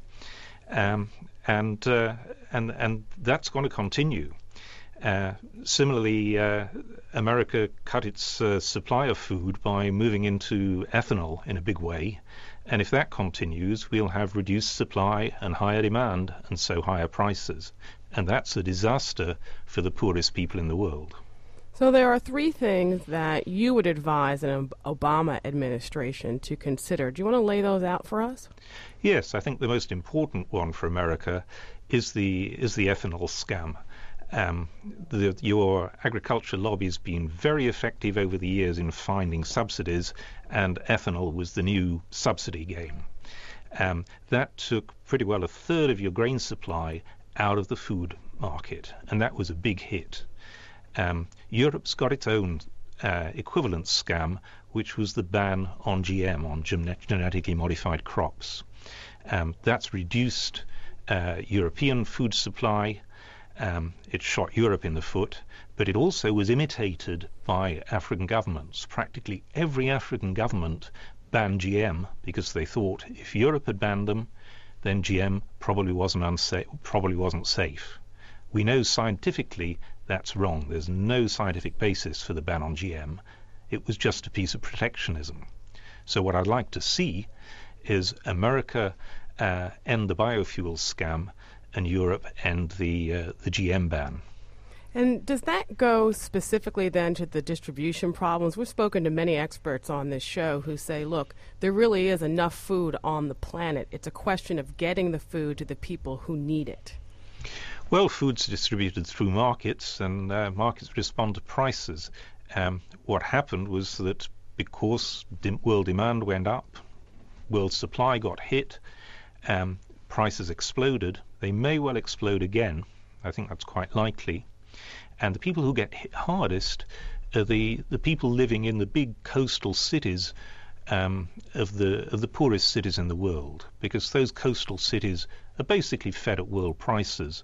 Um, and, uh, and, and that's going to continue. Uh, similarly, uh, America cut its uh, supply of food by moving into ethanol in a big way, and if that continues, we'll have reduced supply and higher demand, and so higher prices, and that's a disaster for the poorest people in the world. So there are three things that you would advise an Obama administration to consider. Do you want to lay those out for us? Yes, I think the most important one for America is the is the ethanol scam. Um, the, your agriculture lobby has been very effective over the years in finding subsidies, and ethanol was the new subsidy game. Um, that took pretty well a third of your grain supply out of the food market, and that was a big hit. Um, Europe's got its own uh, equivalent scam, which was the ban on G M, on genetically modified crops. Um, that's reduced uh, European food supply. Um, it shot Europe in the foot, but it also was imitated by African governments. Practically every African government banned G M because they thought if Europe had banned them, then G M probably wasn't unsafe, probably wasn't safe. We know scientifically that's wrong. There's no scientific basis for the ban on G M. It was just a piece of protectionism. So what I'd like to see is America uh, end the biofuel scam, and Europe end the uh, the G M ban. And does that go specifically then to the distribution problems? We've spoken to many experts on this show who say, look, there really is enough food on the planet. It's a question of getting the food to the people who need it. Well, food's distributed through markets, and uh, markets respond to prices. Um, what happened was that because de- world demand went up, world supply got hit, um, prices exploded. They may well explode again. I think that's quite likely. And the people who get hit hardest are the, the people living in the big coastal cities um, of the of the poorest cities in the world, because those coastal cities are basically fed at world prices.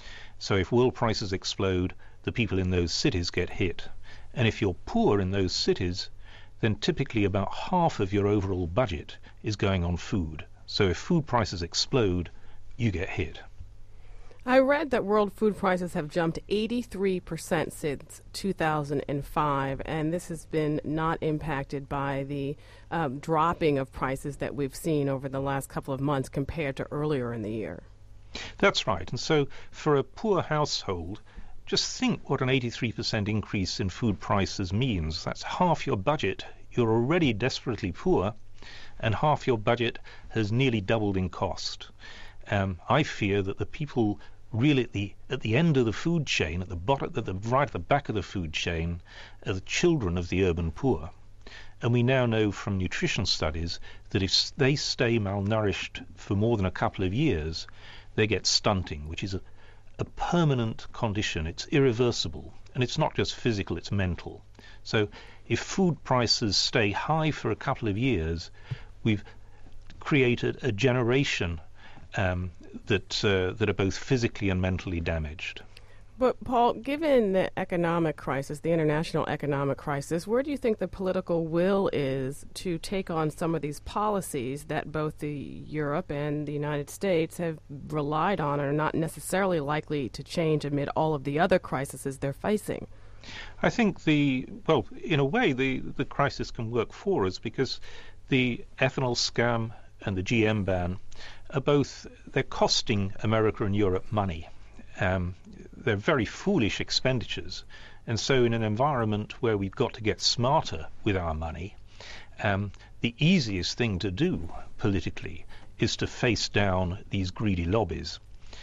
So if world prices explode, the people in those cities get hit. And if you're poor in those cities, then typically about half of your overall budget is going on food. So if food prices explode, you get hit. I read that world food prices have jumped eighty-three percent since two thousand five, and this has been not impacted by the um, dropping of prices that we've seen over the last couple of months compared to earlier in the year. That's right. And so for a poor household, just think what an eighty-three percent increase in food prices means. That's half your budget. You're already desperately poor, and half your budget has nearly doubled in cost. Um, I fear that the people really at the at the end of the food chain, at the bottom, at the right at the back of the food chain, are the children of the urban poor. And we now know from nutrition studies that if they stay malnourished for more than a couple of years, they get stunting, which is a, a permanent condition. It's irreversible, and it's not just physical, it's mental. So if food prices stay high for a couple of years, we've created a generation um, that uh, that are both physically and mentally damaged. But, Paul, given the economic crisis, the international economic crisis, where do you think the political will is to take on some of these policies that both the Europe and the United States have relied on and are not necessarily likely to change amid all of the other crises they're facing? I think the, well, in a way, the, the crisis can work for us because the ethanol scam and the G M ban are both, they're costing America and Europe money. Um, they're very foolish expenditures. And so in an environment where we've got to get smarter with our money, um, the easiest thing to do politically is to face down these greedy lobbies.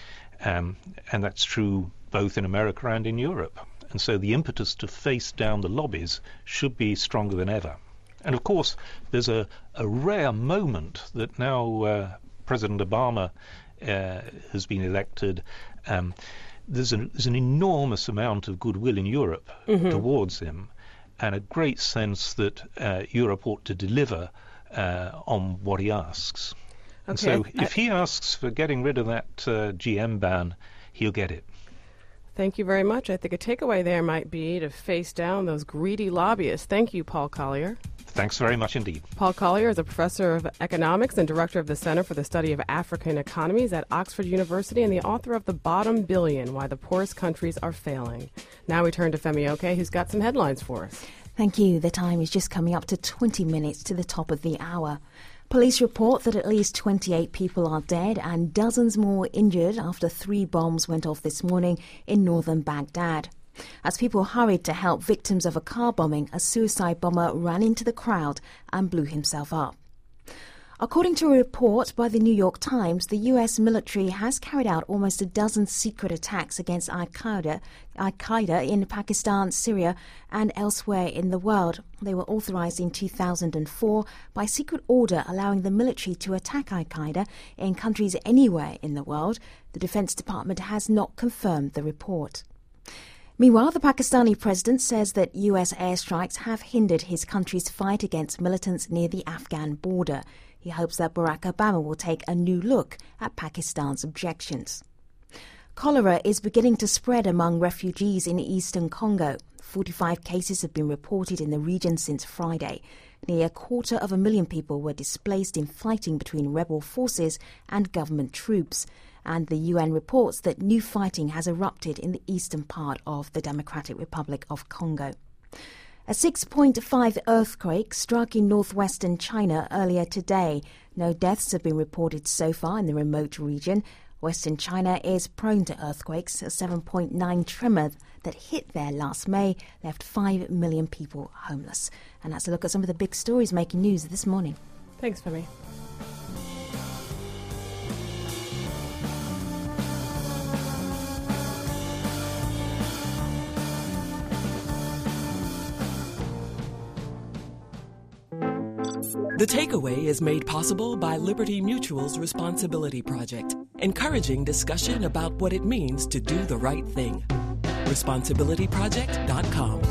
Um, and that's true both in America and in Europe. And so the impetus to face down the lobbies should be stronger than ever. And of course, there's a, a rare moment that now uh, President Obama uh, has been elected. Um, there's, an, there's an enormous amount of goodwill in Europe mm-hmm. towards him, and a great sense that uh, Europe ought to deliver uh, on what he asks. Okay. And so I, if he asks for getting rid of that uh, G M ban, he'll get it. Thank you very much. I think a takeaway there might be to face down those greedy lobbyists. Thank you, Paul Collier. Thanks very much indeed. Paul Collier is a professor of economics and director of the Center for the Study of African Economies at Oxford University and the author of The Bottom Billion, Why the Poorest Countries Are Failing. Now we turn to Femi Oke, who's got some headlines for us. Thank you. The time is just coming up to twenty minutes to the top of the hour. Police report that at least twenty-eight people are dead and dozens more injured after three bombs went off this morning in northern Baghdad. As people hurried to help victims of a car bombing, a suicide bomber ran into the crowd and blew himself up. According to a report by the New York Times, the U S military has carried out almost a dozen secret attacks against Al-Qaeda, Al-Qaeda in Pakistan, Syria, and elsewhere in the world. They were authorized in two thousand four by secret order allowing the military to attack Al-Qaeda in countries anywhere in the world. The Defense Department has not confirmed the report. Meanwhile, the Pakistani president says that U S airstrikes have hindered his country's fight against militants near the Afghan border. He hopes that Barack Obama will take a new look at Pakistan's objections. Cholera is beginning to spread among refugees in eastern Congo. forty-five cases have been reported in the region since Friday. Nearly a quarter of a million people were displaced in fighting between rebel forces and government troops. And the U N reports that new fighting has erupted in the eastern part of the Democratic Republic of Congo. A six point five earthquake struck in northwestern China earlier today. No deaths have been reported so far in the remote region. Western China is prone to earthquakes. A seven point nine tremor that hit there last May left five million people homeless. And that's a look at some of the big stories making news this morning. Thanks, Femi. The Takeaway is made possible by Liberty Mutual's Responsibility Project, encouraging discussion about what it means to do the right thing. responsibility project dot com.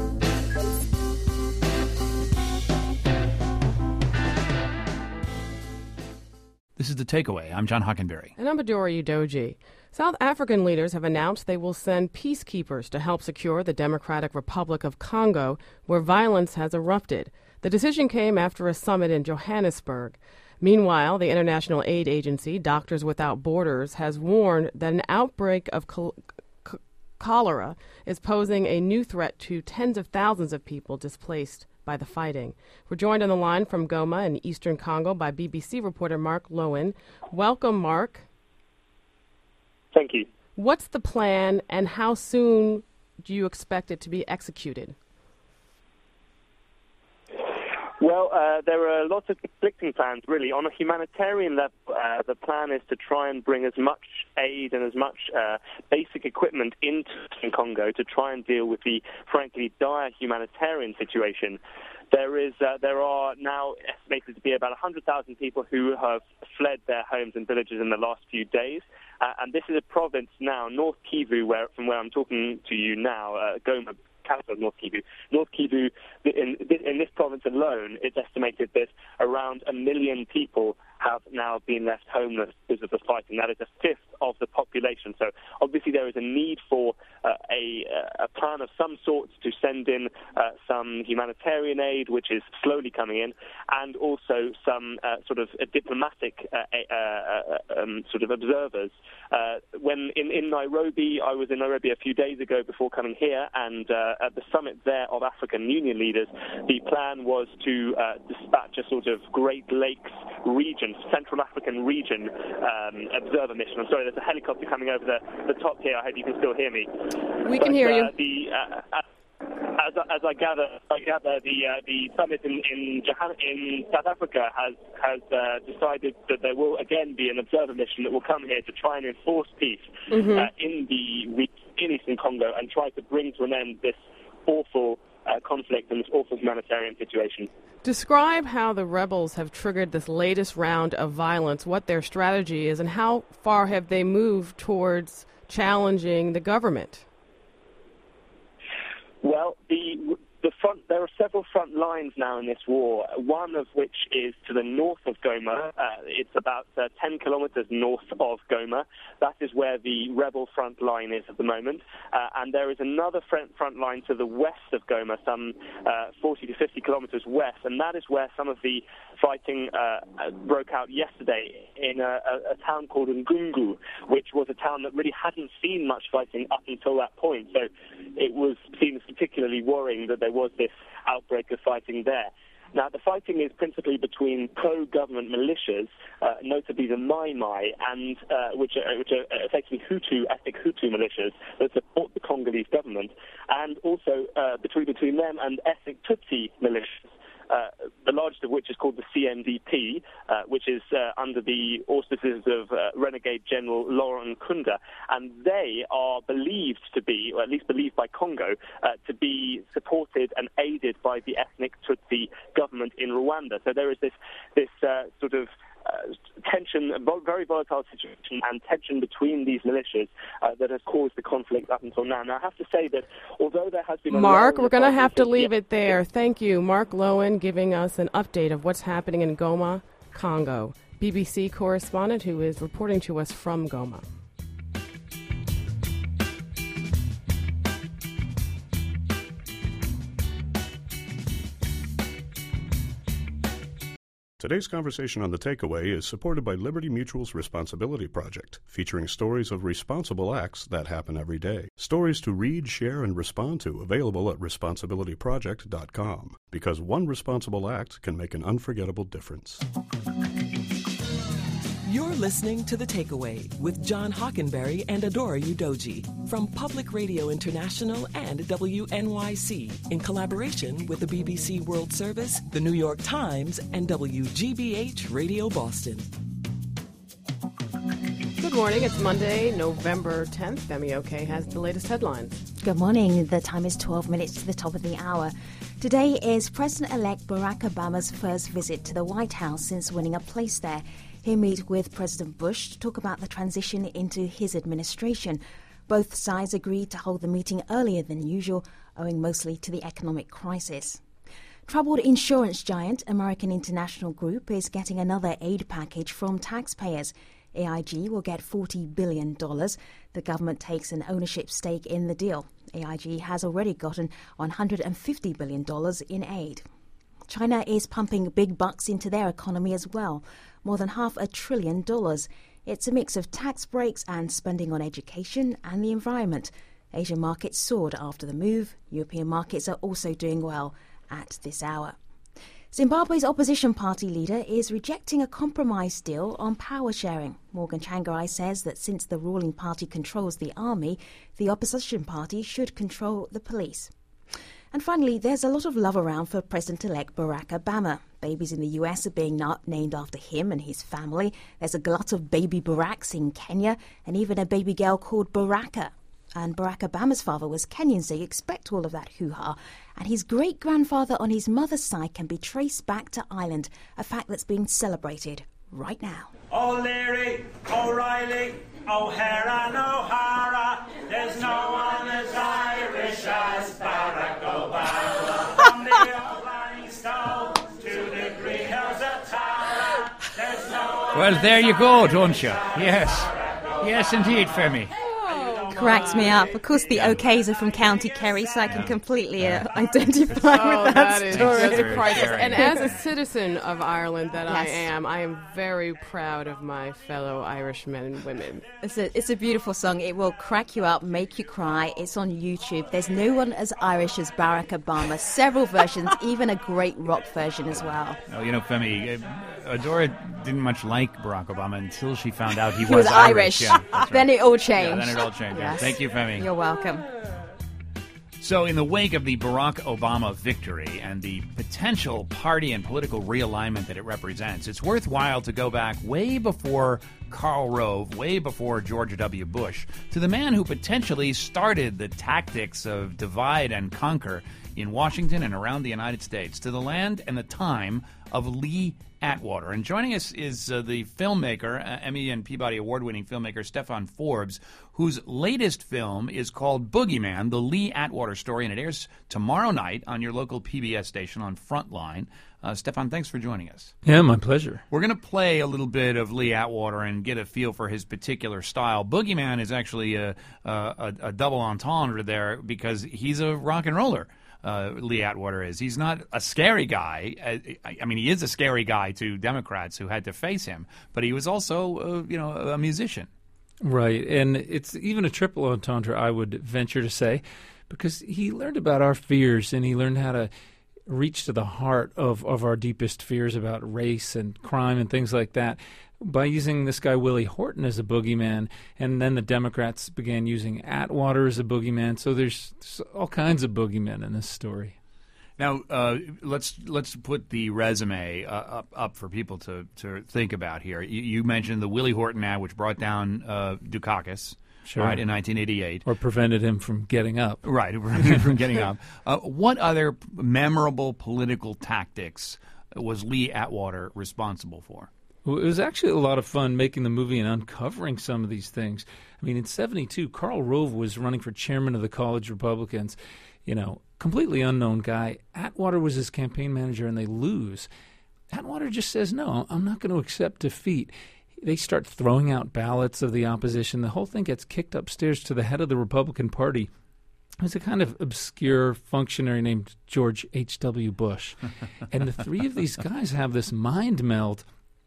This is The Takeaway. I'm John Hockenberry. And I'm Adora Udoji. South African leaders have announced they will send peacekeepers to help secure the Democratic Republic of Congo, where violence has erupted. The decision came after a summit in Johannesburg. Meanwhile, the international aid agency, Doctors Without Borders, has warned that an outbreak of col- c- cholera is posing a new threat to tens of thousands of people displaced by the fighting. We're joined on the line from Goma in eastern Congo by B B C reporter Mark Lowen. Welcome, Mark. Thank you. What's the plan, and how soon do you expect it to be executed? Well, uh, there are lots of conflicting plans, really. On a humanitarian level, uh, the plan is to try and bring as much aid and as much uh, basic equipment into Congo to try and deal with the, frankly, dire humanitarian situation. There is, uh, there are now estimated to be about one hundred thousand people who have fled their homes and villages in the last few days. Uh, and this is a province now, North Kivu, where, from where I'm talking to you now, uh, Goma, capital of North Kivu. North Kivu, in, in this province alone, it's estimated that around a million people have now been left homeless because of the fighting. That is a fifth of the population. So obviously there is a need for uh, a, a plan of some sort to send in uh, some humanitarian aid, which is slowly coming in, and also some uh, sort of uh, diplomatic uh, uh, uh, um, sort of observers. Uh, when in, in Nairobi, I was in Nairobi a few days ago before coming here, and uh, at the summit there of African Union leaders, the plan was to uh, dispatch a sort of Great Lakes region, Central African region um, observer mission. I'm sorry, there's a helicopter coming over the, the top here. I hope you can still hear me. We but, can hear uh, you. The, uh, as, as I gather, I gather the uh, the summit in in, Johann- in South Africa has has uh, decided that there will again be an observer mission that will come here to try and enforce peace Mm-hmm. uh, in the in Eastern Congo and try to bring to an end this awful uh, conflict and this awful humanitarian situation. Describe how the rebels have triggered this latest round of violence, what their strategy is, and how far have they moved towards challenging the government? Well, the the front there are several front lines now in this war. One of which is to the north of Goma. Uh, it's about uh, ten kilometers north of Goma. That is where the rebel front line is at the moment. Uh, and there is another front front line to the west of Goma, some uh, forty to fifty kilometers west, and that is where some of the fighting uh, broke out yesterday in a, a, a town called Ngungu, which was a town that really hadn't seen much fighting up until that point. So it was seen as particularly worrying that there was this outbreak of fighting there. Now, the fighting is principally between pro-government militias, uh, notably the Mai Mai, and uh, which, are, which are effectively Hutu, ethnic Hutu militias that support the Congolese government, and also uh, between between them and ethnic Tutsi militias. Uh, the largest of which is called the C N D P, uh, which is uh, under the auspices of uh, renegade General Laurent Nkunda, and they are believed to be, or at least believed by Congo, uh, to be supported and aided by the ethnic Tutsi government in Rwanda. So there is this, this uh, sort of Uh, tension, a very volatile situation and tension between these militias uh, that has caused the conflict up until now. Now, I have to say that although there has been a Mark, we're going to have to leave yeah, it there. Thank you. Mark Lowen giving us an update of what's happening in Goma, Congo. B B C correspondent who is reporting to us from Goma. Today's conversation on The Takeaway is supported by Liberty Mutual's Responsibility Project, featuring stories of responsible acts that happen every day. Stories to read, share, and respond to, available at responsibility project dot com. Because one responsible act can make an unforgettable difference. You're listening to The Takeaway with John Hockenberry and Adora Udoji from Public Radio International and W N Y C in collaboration with the B B C World Service, the New York Times, and W G B H Radio Boston. Good morning. It's Monday, November tenth. Femi Oke has the latest headlines. Good morning. The time is twelve minutes to the top of the hour. Today is President-elect Barack Obama's first visit to the White House since winning a place there. He'll meet with President Bush to talk about the transition into his administration. Both sides agreed to hold the meeting earlier than usual, owing mostly to the economic crisis. Troubled insurance giant American International Group is getting another aid package from taxpayers. A I G will get forty billion dollars. The government takes an ownership stake in the deal. A I G has already gotten one hundred fifty billion dollars in aid. China is pumping big bucks into their economy as well, more than half a trillion dollars. It's a mix of tax breaks and spending on education and the environment. Asian markets soared after the move. European markets are also doing well at this hour. Zimbabwe's opposition party leader is rejecting a compromise deal on power sharing. Morgan Tsvangirai says that since the ruling party controls the army, the opposition party should control the police. And finally, there's a lot of love around for President-elect Barack Obama. Babies in the U S are being na- named after him and his family. There's a glut of baby Baracks in Kenya, and even a baby girl called Baraka. And Barack Obama's father was Kenyan, so you expect all of that hoo-ha. And his great-grandfather on his mother's side can be traced back to Ireland, a fact that's being celebrated right now. O'Leary, O'Reilly, O'Hara, and O'Hara, there's no one as Irish as Barack Obama. From the old limestone to the green hills of Tara, there's no one. Well, there you go, don't you? Yes. Yes, indeed, Femi. Cracks me up. Of course, the Okays are from County Kerry, so I can completely uh, identify oh, with that, that is story. just a crisis. And as a citizen of Ireland that I Yes. am, I am very proud of my fellow Irish men and women. It's a, it's a beautiful song. It will crack you up, make you cry. It's on YouTube. There's no one as Irish as Barack Obama. Several versions, even a great rock version as well. Oh, you know, Femi, uh, Adora didn't much like Barack Obama until she found out he, He was Irish. Yeah, that's right. Then it all changed. Yeah, then it all changed. Yes. Thank you, Femi. You're welcome. So, in the wake of the Barack Obama victory and the potential party and political realignment that it represents, it's worthwhile to go back way before Karl Rove, way before George W. Bush, to the man who potentially started the tactics of divide and conquer in Washington and around the United States, to the land and the time of Lee Atwater. And joining us is uh, the filmmaker, uh, Emmy and Peabody Award-winning filmmaker Stephan Forbes, whose latest film is called Boogeyman, the Lee Atwater story, and it airs tomorrow night on your local P B S station on Frontline. Uh, Stephan, thanks for joining us. Yeah, my pleasure. We're going to play a little bit of Lee Atwater and get a feel for his particular style. Boogeyman is actually a, a, a double entendre there because he's a rock and roller. Uh, Lee Atwater is. He's not a scary guy. I, I mean, he is a scary guy to Democrats who had to face him, but he was also, uh, you know, a musician. Right, and it's even a triple entendre, I would venture to say, because he learned about our fears and he learned how to reach to the heart of, of our deepest fears about race and crime and things like that by using this guy Willie Horton as a boogeyman, and then the Democrats began using Atwater as a boogeyman. So there's, there's all kinds of boogeymen in this story. Now, uh, let's let's put the resume uh, up, up for people to, to think about here. You, you mentioned the Willie Horton ad, which brought down uh, Dukakis, Sure. right, in nineteen eighty-eight. Or prevented him from getting up. Right, prevented him from getting up. Uh, what other memorable political tactics was Lee Atwater responsible for? Well, it was actually a lot of fun making the movie and uncovering some of these things. I mean, in seventy-two, Karl Rove was running for chairman of the College Republicans. You know, completely unknown guy. Atwater was his campaign manager, and they lose. Atwater just says, no, I'm not going to accept defeat. They start throwing out ballots of the opposition. The whole thing gets kicked upstairs to the head of the Republican Party. It was a kind of obscure functionary named George H W. Bush. And the three of these guys have this mind meld.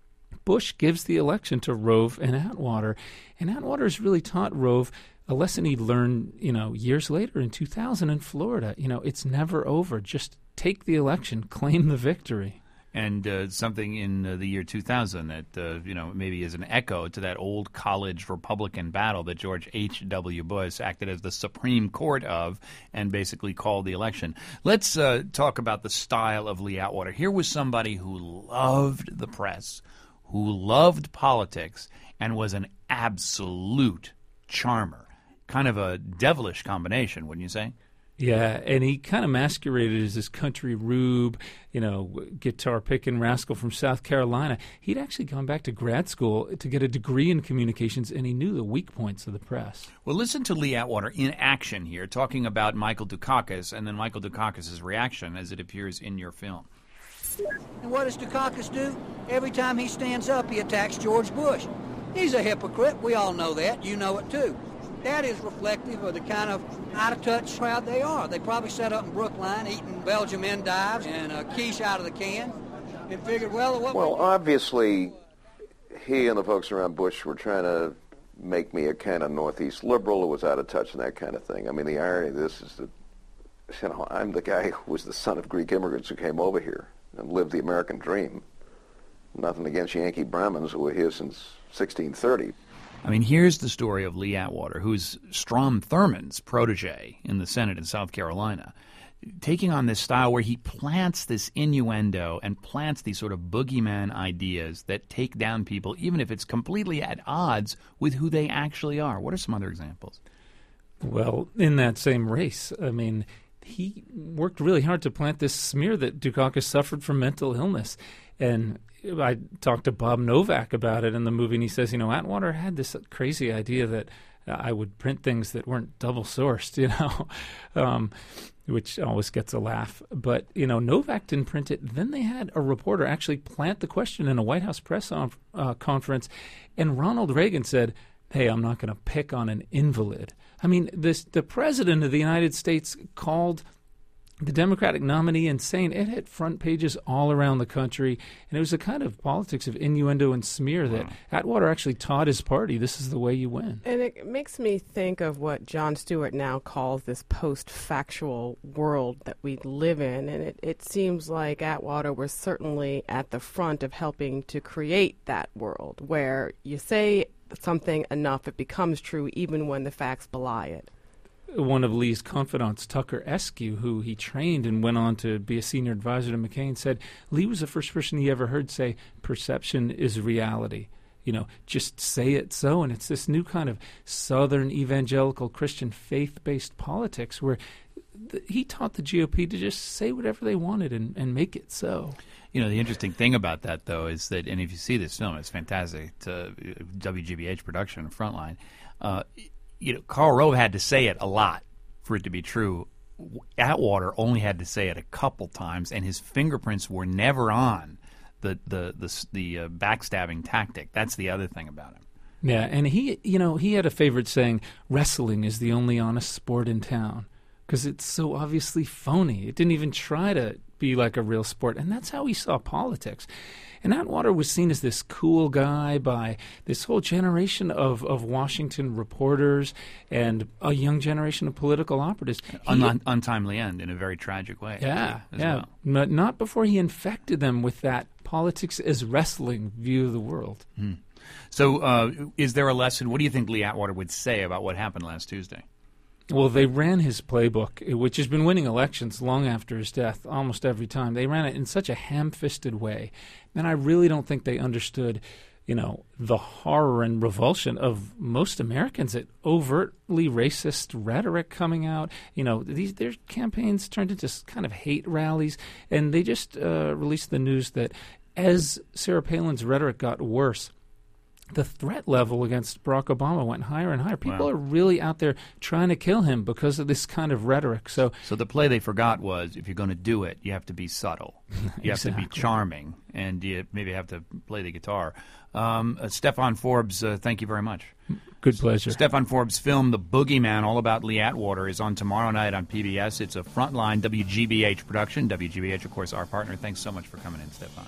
Bush gives the election to Rove and Atwater, and Atwater's really taught Rove a lesson he learned, you know, years later in two thousand in Florida. You know, it's never over. Just take the election, claim the victory. And uh, something in uh, the year two thousand that, uh, you know, maybe is an echo to that old college Republican battle that George H W. Bush acted as the Supreme Court of and basically called the election. Let's uh, talk about the style of Lee Atwater. Here was somebody who loved the press, who loved politics, and was an absolute charmer. Kind of a devilish combination, wouldn't you say? Yeah, and he kind of masqueraded as this country rube, you know, guitar picking rascal from South Carolina. He'd actually gone back to grad school to get a degree in communications, and he knew the weak points of the press. Well, listen to Lee Atwater in action here, talking about Michael Dukakis and then Michael Dukakis' reaction as it appears in your film. And what does Dukakis do? Every time he stands up, he attacks George Bush. He's a hypocrite. We all know that. You know it, too. That is reflective of the kind of out-of-touch crowd they are. They probably sat up in Brookline eating Belgium endives and a quiche out of the can and figured, well, what... Well, obviously, he and the folks around Bush were trying to make me a kind of Northeast liberal who was out of touch and that kind of thing. I mean, the irony of this is that, you know, I'm the guy who was the son of Greek immigrants who came over here. and lived the American dream. Nothing against Yankee Brahmins who were here since sixteen thirty. I mean, here's the story of Lee Atwater, who's Strom Thurmond's protege in the Senate in South Carolina, taking on this style where he plants this innuendo and plants these sort of boogeyman ideas that take down people, even if it's completely at odds with who they actually are. What are some other examples? Well, in that same race, I mean, he worked really hard to plant this smear that Dukakis suffered from mental illness. And I talked to Bob Novak about it in the movie, and he says, you know, Atwater had this crazy idea that I would print things that weren't double-sourced, you know, um, which always gets a laugh. But, you know, Novak didn't print it. Then they had a reporter actually plant the question in a White House press on, uh, conference, and Ronald Reagan said, hey, I'm not going to pick on an invalid. I mean, this the president of the United States called the Democratic nominee insane. It hit front pages all around the country, and it was a kind of politics of innuendo and smear that wow. Atwater actually taught his party, this is the way you win. And it makes me think of what Jon Stewart now calls this post-factual world that we live in, and it, it seems like Atwater was certainly at the front of helping to create that world, where you say something enough, it becomes true even when the facts belie it. One of Lee's confidants, Tucker Eskew, who he trained and went on to be a senior advisor to McCain, said Lee was the first person he ever heard say, perception is reality. You know, just say it so. And it's this new kind of Southern evangelical Christian faith-based politics where th- he taught the G O P to just say whatever they wanted and, and make it so. You know, the interesting thing about that, though, is that, and if you see this film, it's fantastic. It's a W G B H production, Frontline. Uh, you know, Karl Rove had to say it a lot for it to be true. Atwater only had to say it a couple times, and his fingerprints were never on the the the, the uh, backstabbing tactic. That's the other thing about him. Yeah, and he, you know, he had a favorite saying, wrestling is the only honest sport in town, because it's so obviously phony. It didn't even try to be like a real sport, and that's how he saw politics. And Atwater was seen as this cool guy by this whole generation of, of Washington reporters and a young generation of political operatives. Un- Un- untimely end in a very tragic way. Yeah, as yeah. well. But not before he infected them with that politics as wrestling view of the world. Hmm. So uh, is there a lesson? What do you think Lee Atwater would say about what happened last Tuesday? Well, they ran his playbook, which has been winning elections long after his death, almost every time. They ran it in such a ham-fisted way. And I really don't think they understood, you know, the horror and revulsion of most Americans at overtly racist rhetoric coming out. You know, these their campaigns turned into kind of hate rallies. And they just uh, released the news that as Sarah Palin's rhetoric got worse, the threat level against Barack Obama went higher and higher. People Wow. are really out there trying to kill him because of this kind of rhetoric. So, so the play they forgot was, if you're going to do it, you have to be subtle. You have to be Exactly. charming, and you maybe have to play the guitar. Um, uh, Stephan Forbes, uh, thank you very much. Good pleasure. Stephan Forbes' film, The Boogeyman, all about Lee Atwater, is on tomorrow night on P B S. It's a Frontline W G B H production. W G B H, of course, our partner. Thanks so much for coming in, Stephan.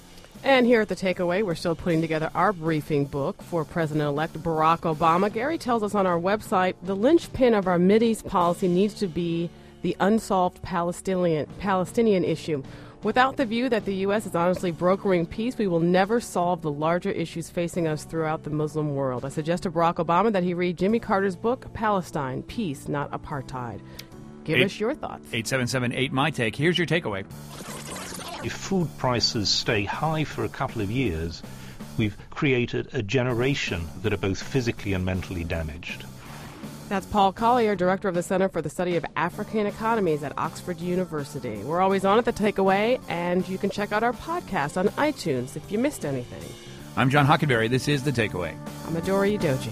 And here at The Takeaway, we're still putting together our briefing book for President-elect Barack Obama. Gary tells us on our website, the linchpin of our Mideast policy needs to be the unsolved Palestinian Palestinian issue. Without the view that the U S is honestly brokering peace, we will never solve the larger issues facing us throughout the Muslim world. I suggest to Barack Obama that he read Jimmy Carter's book, Palestine, Peace, Not Apartheid. Give Eight- us your thoughts. eight seven seven eight, my take. Here's your takeaway. If food prices stay high for a couple of years, we've created a generation that are both physically and mentally damaged. That's Paul Collier, Director of the Center for the Study of African Economies at Oxford University. We're always on at The Takeaway, and you can check out our podcast on iTunes if you missed anything. I'm John Hockenberry. This is The Takeaway. I'm Adora Udoji.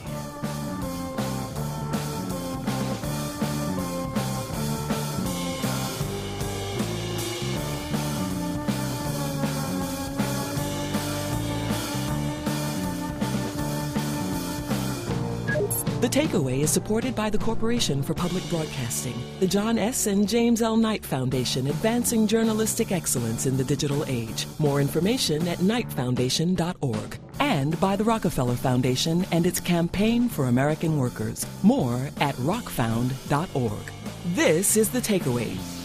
The Takeaway is supported by the Corporation for Public Broadcasting, the John S. and James L. Knight Foundation, advancing journalistic excellence in the digital age. More information at knight foundation dot org. And by the Rockefeller Foundation and its Campaign for American Workers. More at rock found dot org. This is The Takeaway.